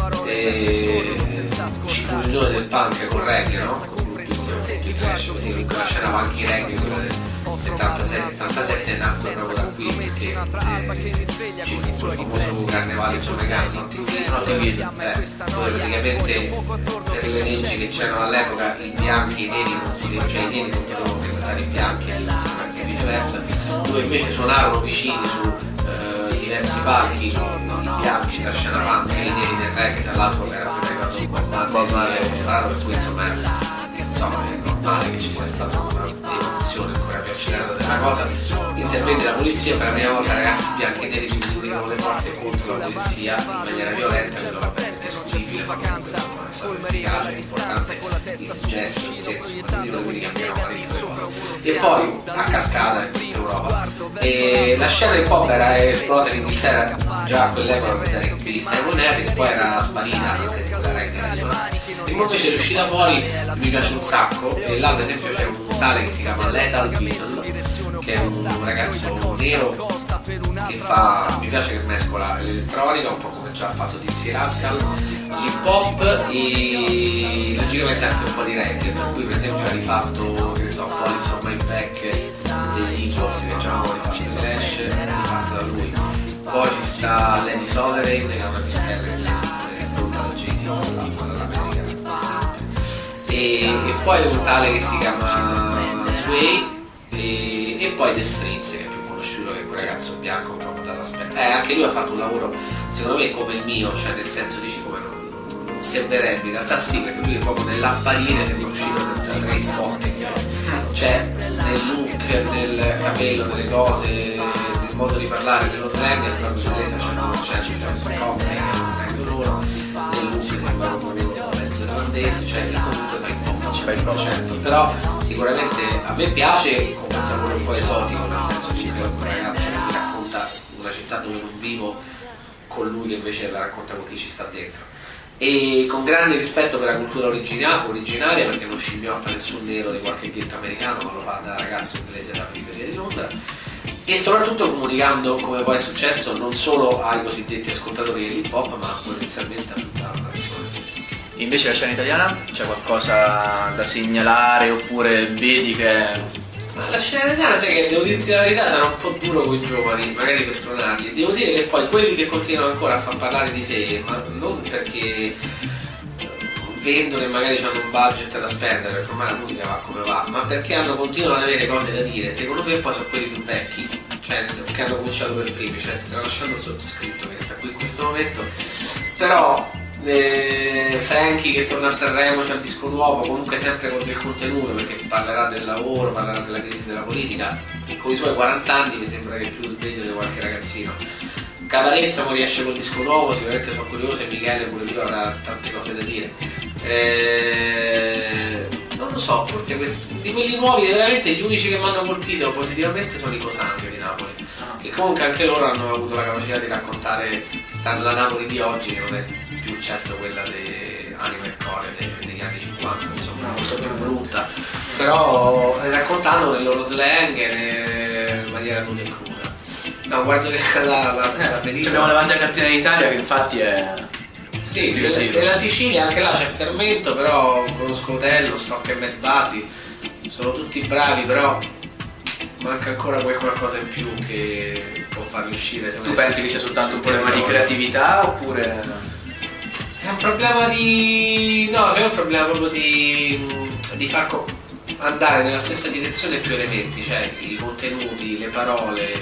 ci fu l'unione del punk con reggae, no? Con il Clash, così la scena punk e reggae, quella del 76-77, nacque proprio da qui, perché ci fu il famoso carnevale giamaicano, dove praticamente per le leggi che c'erano all'epoca i bianchi e i neri i neri non potevano frequentare i bianchi e viceversa, dove invece suonarono vicini su diversi palchi i bianchi della scena punk e i neri del reggae, dall'altro era appena arrivato Bob Marley per cui insomma è normale che ci sia stata una evoluzione ancora più accelerata della cosa. Intervenne la polizia, per la prima volta ragazzi bianchi e neri si univano le forze contro la polizia in maniera violenta, quello va bene discutibile, ma comunque insomma è stato efficace, importante il gesto, il senso, quindi cambiano parecchio le cose. E poi a cascata in tutta Europa. E la scena hip hop era esplosa in Inghilterra già a quell'epoca con Derek Beast e Simon Harris, poi era sparita anche se quella reggae era rimasta. E invece è uscita fuori, mi piace un sacco, e là ad esempio c'è un tale che si chiama Lethal Bison, che è un ragazzo nero che fa, mi piace che mescola l'elettronica un po' come già ha fatto Dizzy Rascal, l'hip hop e logicamente anche un po' di reggae, per cui per esempio ha rifatto, che ne so, Police on My Back degli Eagles che già hanno rifatto The Clash, rifatto da lui. Poi ci sta Lady Sovereign, che è una pischella inglese che è pronta da Jay-Z, tra l'altro dall'America. E poi un tale che si chiama Sway e poi The Streets, che è più conosciuto, che è quel ragazzo bianco proprio dall'aspetto. Anche lui ha fatto un lavoro secondo me come il mio, cioè nel senso dici come non sembrerebbe, in realtà sì, perché lui è proprio nell'apparire, è riuscito da tre spotting, cioè nel look, nel capello, nelle cose, nel modo di parlare, nello slang è proprio inglese al 100%, cioè sul coppia che è lo slang loro, nel look sembra proprio mezzo irlandese, cioè comunque fai un po' al 100%, però sicuramente a me piace con un sapore un po' esotico, nel senso che c'è un ragazzo che mi racconta una città dove non vivo con lui che invece la racconta con chi ci sta dentro, e con grande rispetto per la cultura originaria, perché non scimmiotta nessun nero di qualche ghetto americano, ma lo fa da ragazzo inglese della periferia di Londra, e soprattutto comunicando, come poi è successo, non solo ai cosiddetti ascoltatori dell'hip hop ma potenzialmente a tutta la nazione. Invece la scena italiana c'è qualcosa da segnalare oppure vedi che... Ma la scena italiana, sai che devo dirti la verità, sarà un po' duro con i giovani, magari per spronarli. Devo dire che poi quelli che continuano ancora a far parlare di sé, ma non perché vendono e magari hanno un budget da spendere, perché ormai la musica va come va, ma perché continuano ad avere cose da dire, secondo me poi sono quelli più vecchi, cioè che hanno cominciato per primi, cioè stanno lasciando il sottoscritto che sta qui in questo momento, però Frankie che torna a Sanremo, c'è il disco nuovo, comunque sempre con del contenuto, perché parlerà del lavoro, parlerà della crisi della politica, e con i suoi 40 anni mi sembra che è più sveglio di qualche ragazzino. Cavarezza non riesce col disco nuovo, sicuramente sono curioso, e Michele pure lui avrà tante cose da dire. Non lo so, forse di quelli nuovi veramente gli unici che mi hanno colpito positivamente sono i Cosanti di Napoli, che comunque anche loro hanno avuto la capacità di raccontare la Napoli di oggi, che non è più certo quella di Anima e Core degli anni 50, insomma, molto più brutta, però raccontando nel loro slang in maniera nuda e cruda. No, guardo che la pellicola. Abbiamo davanti a cartina in Italia che infatti è... Sì, della Sicilia anche là c'è fermento, però conosco Otello, Stock e Mad Buddy, sono tutti bravi, però manca ancora quel qualcosa in più che può farli uscire. Tu pensi che sia soltanto un problema di creatività oppure... È un problema di... no, c'è un problema proprio di far andare nella stessa direzione più elementi, cioè i contenuti, le parole,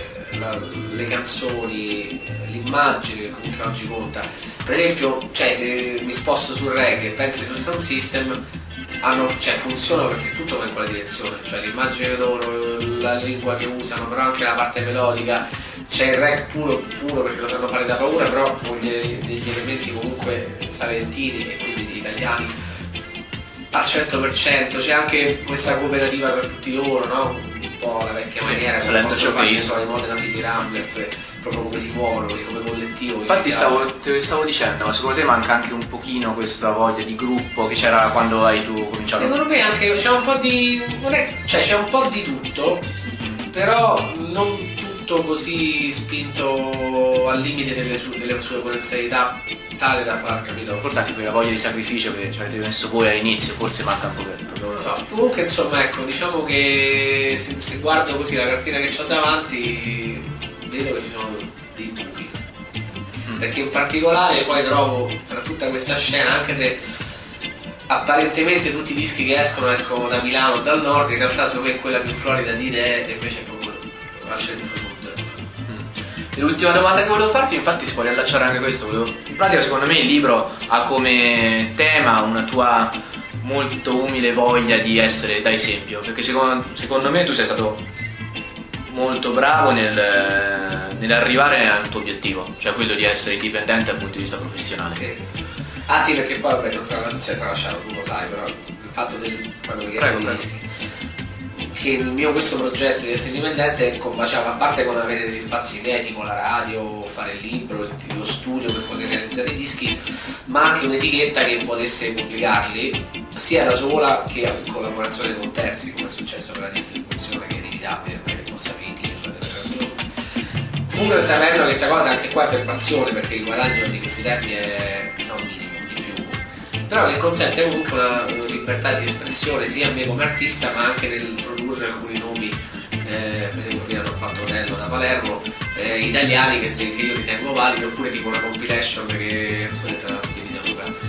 le canzoni, l'immagine che comunque oggi conta. Per esempio, cioè, se mi sposto sul reggae e penso sul sound system, funziona perché tutto va in quella direzione, cioè l'immagine loro, la lingua che usano, però anche la parte melodica. C'è il rap puro perché lo sanno fare da paura, però con degli elementi comunque salentini e quindi italiani al 100%. C'è anche questa cooperativa per tutti loro, no? Un po' la vecchia maniera, come possono fare i Modena City Ramblers, proprio come si muovono, così come collettivo. Infatti stavo dicendo, ma secondo te manca anche un pochino questa voglia di gruppo che c'era quando hai tu cominciato? Secondo me anche c'è un po' di... c'è un po' di tutto, però non tutto così spinto al limite delle sue potenzialità, tale da far, capito? Importante quella voglia di sacrificio che ci avete messo voi all'inizio, forse manca un po'. Non lo so. Comunque insomma, ecco, diciamo che se guardo così la cartina che ho davanti, vedo che ci sono dei buchi. Perché in particolare poi trovo tra tutta questa scena, anche se apparentemente tutti i dischi che escono da Milano o dal nord, in realtà secondo me quella più florida di idee e invece è proprio al centro-sud. L'ultima domanda che volevo farti, infatti si può riallacciare anche questo, in pratica secondo me il libro ha come tema una tua molto umile voglia di essere da esempio, perché secondo me tu sei stato molto bravo nell'arrivare al tuo obiettivo, cioè quello di essere indipendente dal punto di vista professionale. Sì. Ah sì, perché poi vabbè, tralasciato, tu lo sai, però il fatto quando mi chiesto di dischi, che questo progetto di essere indipendente combaciava a parte con avere degli spazi miei tipo la radio, fare il libro, lo studio per poter realizzare i dischi, ma anche un'etichetta che potesse pubblicarli sia da sola che in collaborazione con terzi, come è successo per la distribuzione, che è inevitabile, non è che possa comunque sapendo che questa cosa anche qua è per passione, perché il guadagno di questi tempi è non minimo, di più, però che consente comunque una libertà di espressione sia a me come artista, ma anche nel produrre alcuni nomi, per esempio prima hanno fatto Otello da Palermo, italiani che io ritengo validi, oppure tipo una compilation che sto dentro la spedita Luca,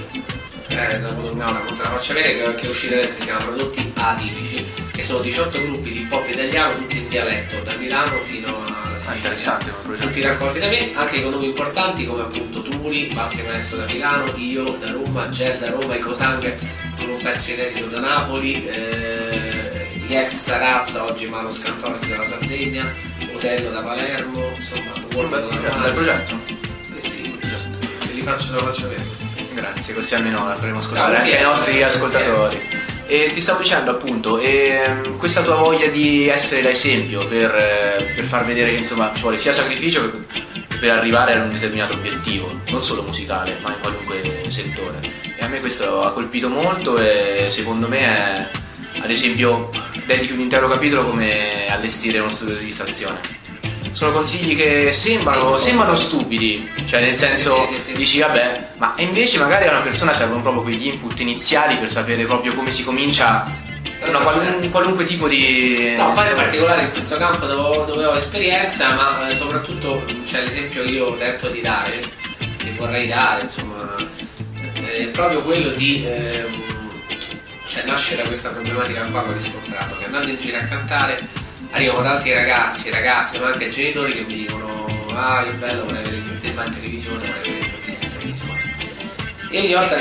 non te la faccio vedere, che è uscita adesso, si chiama Prodotti Atipici, che sono 18 gruppi di pop italiano tutti in dialetto, da Milano fino alla Sicilia, tutti raccolti da me, anche con nomi importanti come appunto Tuli, Bassi Maestro da Milano, io da Roma, Gel da Roma, Ico Sangue con un pezzo inedito da Napoli, gli ex Sarazza, oggi Malos Cantorsi dalla Sardegna, Otello da Palermo, insomma World da progetto? Sì, li faccio vedere. Grazie, così almeno la faremo ascoltare anche ai nostri ascoltatori. E ti stavo dicendo appunto, questa tua voglia di essere da esempio per far vedere che insomma ci vuole sia sacrificio per arrivare a un determinato obiettivo, non solo musicale ma in qualunque settore, e a me questo ha colpito molto e secondo me è, ad esempio, dedichi un intero capitolo come allestire uno studio di registrazione. Sono consigli che sembrano stupidi, cioè nel senso dici vabbè, ma invece magari a una persona servono proprio quegli input iniziali per sapere proprio come si comincia qualunque tipo di... No, poi in particolare in questo campo dove ho esperienza, ma soprattutto c'è l'esempio che io tento di dare, che vorrei dare, insomma, è proprio quello di nasce da questa problematica qua che ho riscontrato, che andando in giro a cantare arrivano tanti ragazzi e ragazze, ma anche genitori, che mi dicono ah che bello, vorrei avere il mio tema in televisione, vorrei avere il mio figlio in televisione. E ogni volta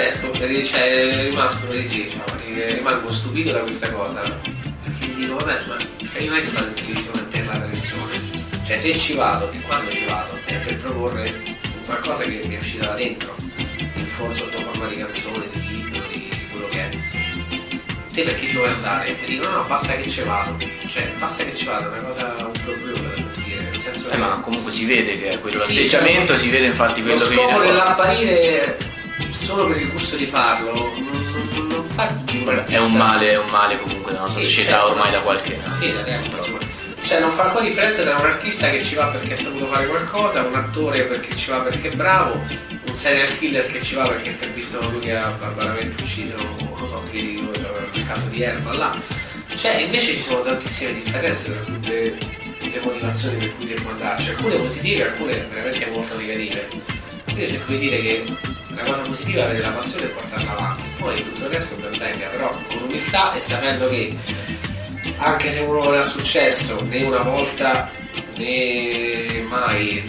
rimango stupito da questa cosa, perché gli dico vabbè, ma io non è che vado in televisione per la televisione, cioè se ci vado e quando ci vado è per proporre qualcosa che mi è uscita da dentro, sotto forma di canzone, di libro, di quello che è. Te perché ci vuoi andare? E dico no, basta che ci vado, cioè basta che ci vado, è una cosa un po' curiosa da sentire, nel senso che ma comunque si vede che è quello, l'atteggiamento si vede, infatti quello che viene fuori. Lo scopo dell'apparire solo per il gusto di farlo non fa di un è un male comunque della nostra società, ormai da qualche anno. Sì, da tempo, insomma. Cioè non fa alcuna differenza tra un artista che ci va perché ha saputo fare qualcosa, un attore perché ci va perché è bravo, un serial killer che ci va perché intervistano lui che ha barbaramente ucciso, non lo so, nel caso di Erba là. Cioè invece ci sono tantissime differenze tra tutte le motivazioni per cui devo andarci, alcune positive, alcune veramente molto negative. Io cerco di dire che la cosa positiva è avere la passione e portarla avanti, poi tutto il resto ben venga, però con umiltà e sapendo che anche se uno non ha successo né una volta né mai,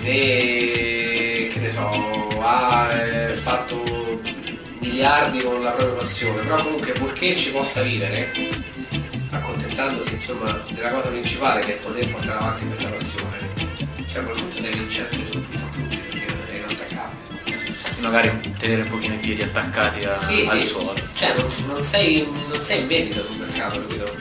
né che ne so, ha fatto miliardi con la propria passione, però comunque purché ci possa vivere, accontentandosi insomma della cosa principale che è poter portare avanti questa passione, cioè a quel punto sei vincente su tutti perché è inattaccabile. Magari tenere un pochino i piedi attaccati al suolo. Cioè non sei in vendita sul mercato, capito?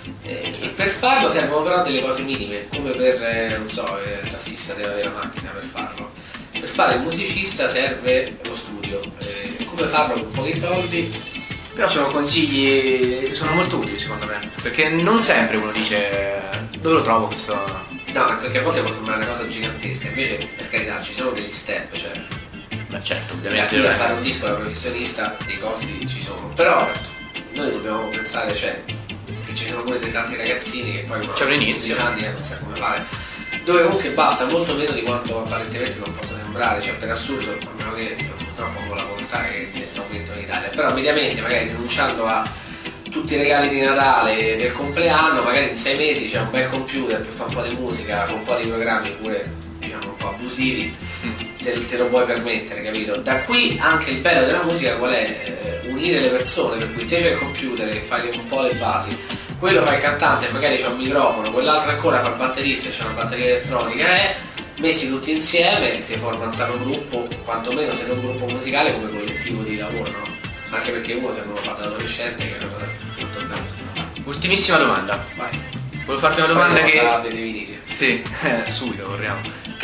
E per farlo servono però delle cose minime, come per, non so, il tassista deve avere la macchina per farlo. Per fare il musicista serve lo studio, come farlo con pochi soldi. Però sono consigli, sono molto utili secondo me, perché non sempre uno dice dove lo trovo questo. No, perché a volte può sembrare una cosa gigantesca, invece per carità ci sono degli step, cioè. Beh certo, ovviamente. Prima fare un disco da professionista dei costi ci sono, però noi dobbiamo pensare, cioè, che ci sono pure dei tanti ragazzini che poi c'è un inizio, 10 anni non sa come fare, dove comunque basta molto meno di quanto apparentemente non possa sembrare, cioè per assurdo, a meno che purtroppo con la volontà che diventa un momento in Italia, però mediamente magari rinunciando a tutti i regali di Natale, del compleanno, magari in 6 mesi c'è un bel computer che fa un po' di musica, con un po' di programmi pure diciamo un po' abusivi, te lo puoi permettere, capito? Da qui anche il bello della musica qual è? Unire le persone, per cui te c'è il computer e fai un po' le basi, quello fa il cantante, magari c'è un microfono, quell'altro ancora fa il batterista e c'è una batteria elettronica, messi tutti insieme si forma un sano gruppo, quantomeno se non un gruppo musicale come collettivo di lavoro, no? Anche perché uno sembra una fatta adolescente che è una cosa molto bella. Ultimissima domanda. Vai. Volevo farti una domanda che... Sì, subito corriamo.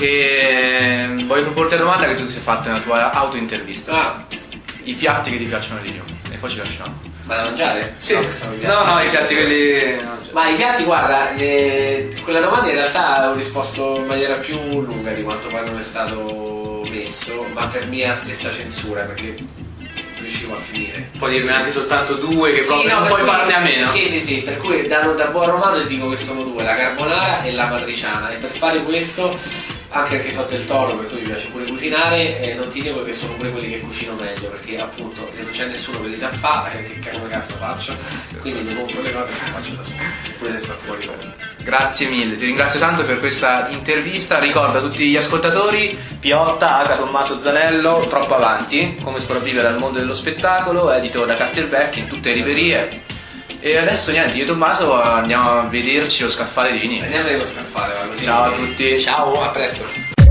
Che voglio proporre una domanda che tu ti sei fatto nella tua autointervista. I piatti che ti piacciono di più. E poi ci lasciamo. Ma da mangiare? Sì. No, i piatti quelli. Ma i piatti, guarda, quella domanda in realtà ho risposto in maniera più lunga di quanto poi non è stato messo, ma per mia stessa censura, perché riuscivo a finire. Puoi dirmi anche soltanto due che proprio non puoi farne a meno. Sì, per cui da buon romano dico che sono due, la carbonara e la matriciana, e per fare questo, anche perché so del toro, per cui mi piace pure cucinare, non ti dico che sono pure quelli che cucino meglio, perché appunto se non c'è nessuno che li sa fare, come cazzo faccio? Quindi mi compro le cose e le faccio da solo, pure se sto fuori poi. Grazie mille, ti ringrazio tanto per questa intervista. Ricordo a tutti gli ascoltatori: Piotta, H. Tommaso Zanello, Troppo Avanti, come sopravvivere al mondo dello spettacolo, edito da Castelvecchi in tutte le librerie. E adesso niente, io e Tommaso andiamo a vederci lo scaffale di vinile. Andiamo a vedere lo scaffale, va così. Ciao a tutti. Ciao, a presto.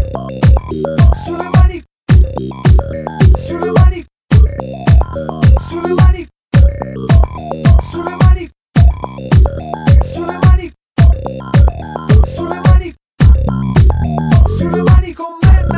Sulle mani, sulle mani, sulle mani, sulle mani, sulle mani, sulle mani, sulle mani con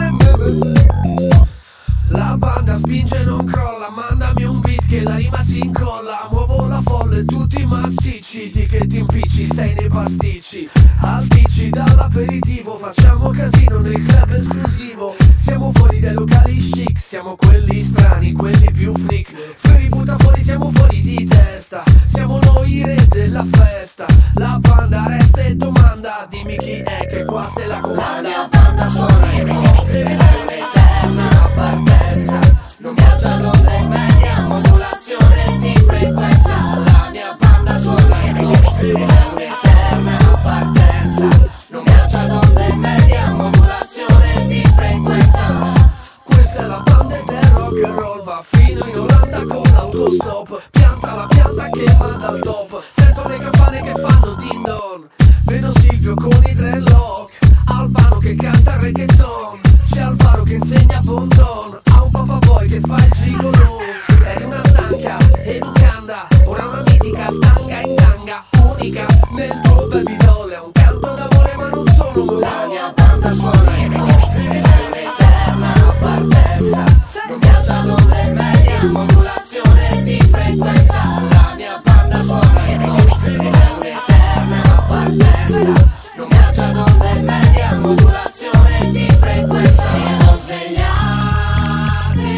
me. La banda spinge e non crolla, mandami un beat che la rima si incolla. Muovo la folla e tutti massicci, di che ti impicci, sei nei pasticci. Alticci dall'aperitivo, facciamo casino nel club esclusivo. Siamo fuori dai locali chic, siamo quelli strani, quelli più freak. Quelli butta fuori, siamo fuori di testa. Siamo noi i re della festa. La banda resta e domanda, dimmi chi è che qua se la comanda. La mia banda suona hip hop ed è un'eterna partenza. Non viaggia ad onde media, modulazione di frequenza. La mia banda suona hip hop ed è un'eterna partenza. Non viaggia ad onde media, modulazione di frequenza. Questa è la banda del rock and roll, va fino in Olanda con l'autostop. Pianta la pianta che manda al top. Sento le campane che fanno din don. Vedo Silvio con i dreadlock, Albano che canta reggaeton, c'è Alvaro che insegna Bondon, ha un papà boy che fa il gigolo. È una stanca, educanda, ora una mitica stanga in tanga, unica nel tuo baby doll. È un canto d'amore ma non sono molto. La mia banda suona hip hop ed è un'eterna partenza. Non viaggia ad onde media, modulazione di frequenza. La mia banda suona hip hop ed è un'eterna partenza. Non viaggia ad onde media, modulazione di frequenza. E non svegliate,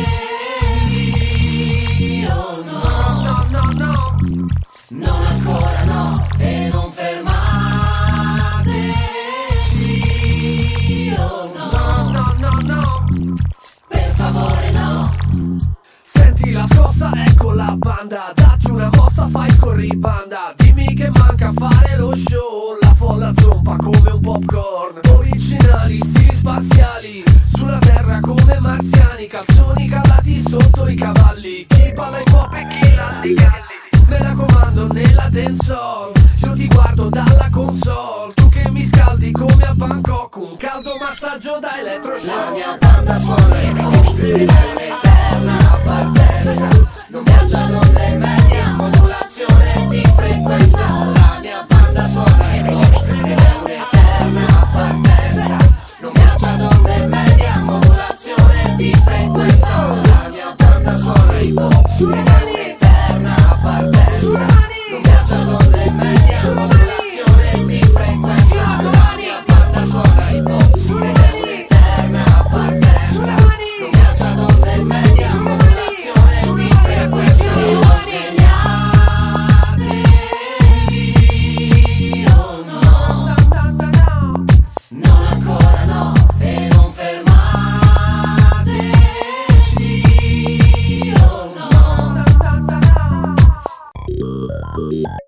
io no, non ancora no, e non fermate. guardo dalla console, tu che mi scaldi come a Bangkok, un caldo massaggio da elettroshock. La mia banda suona hip hop ed è un'eterna partenza, non viaggiano le medie a modulazione di frequenza. La mia banda suona hip hop ed è un'eterna partenza, non viaggiano le medie a modulazione di frequenza. La mia banda suona hip hop ed è un'eterna partenza, non viaggiano le medie a modulazione di frequenza. La mia banda suona hip hop ed è un'eterna partenza, non viaggiano le medie a modulazione di frequenza. Non segnatevi, oh no, non ancora no, e non fermateci, oh no.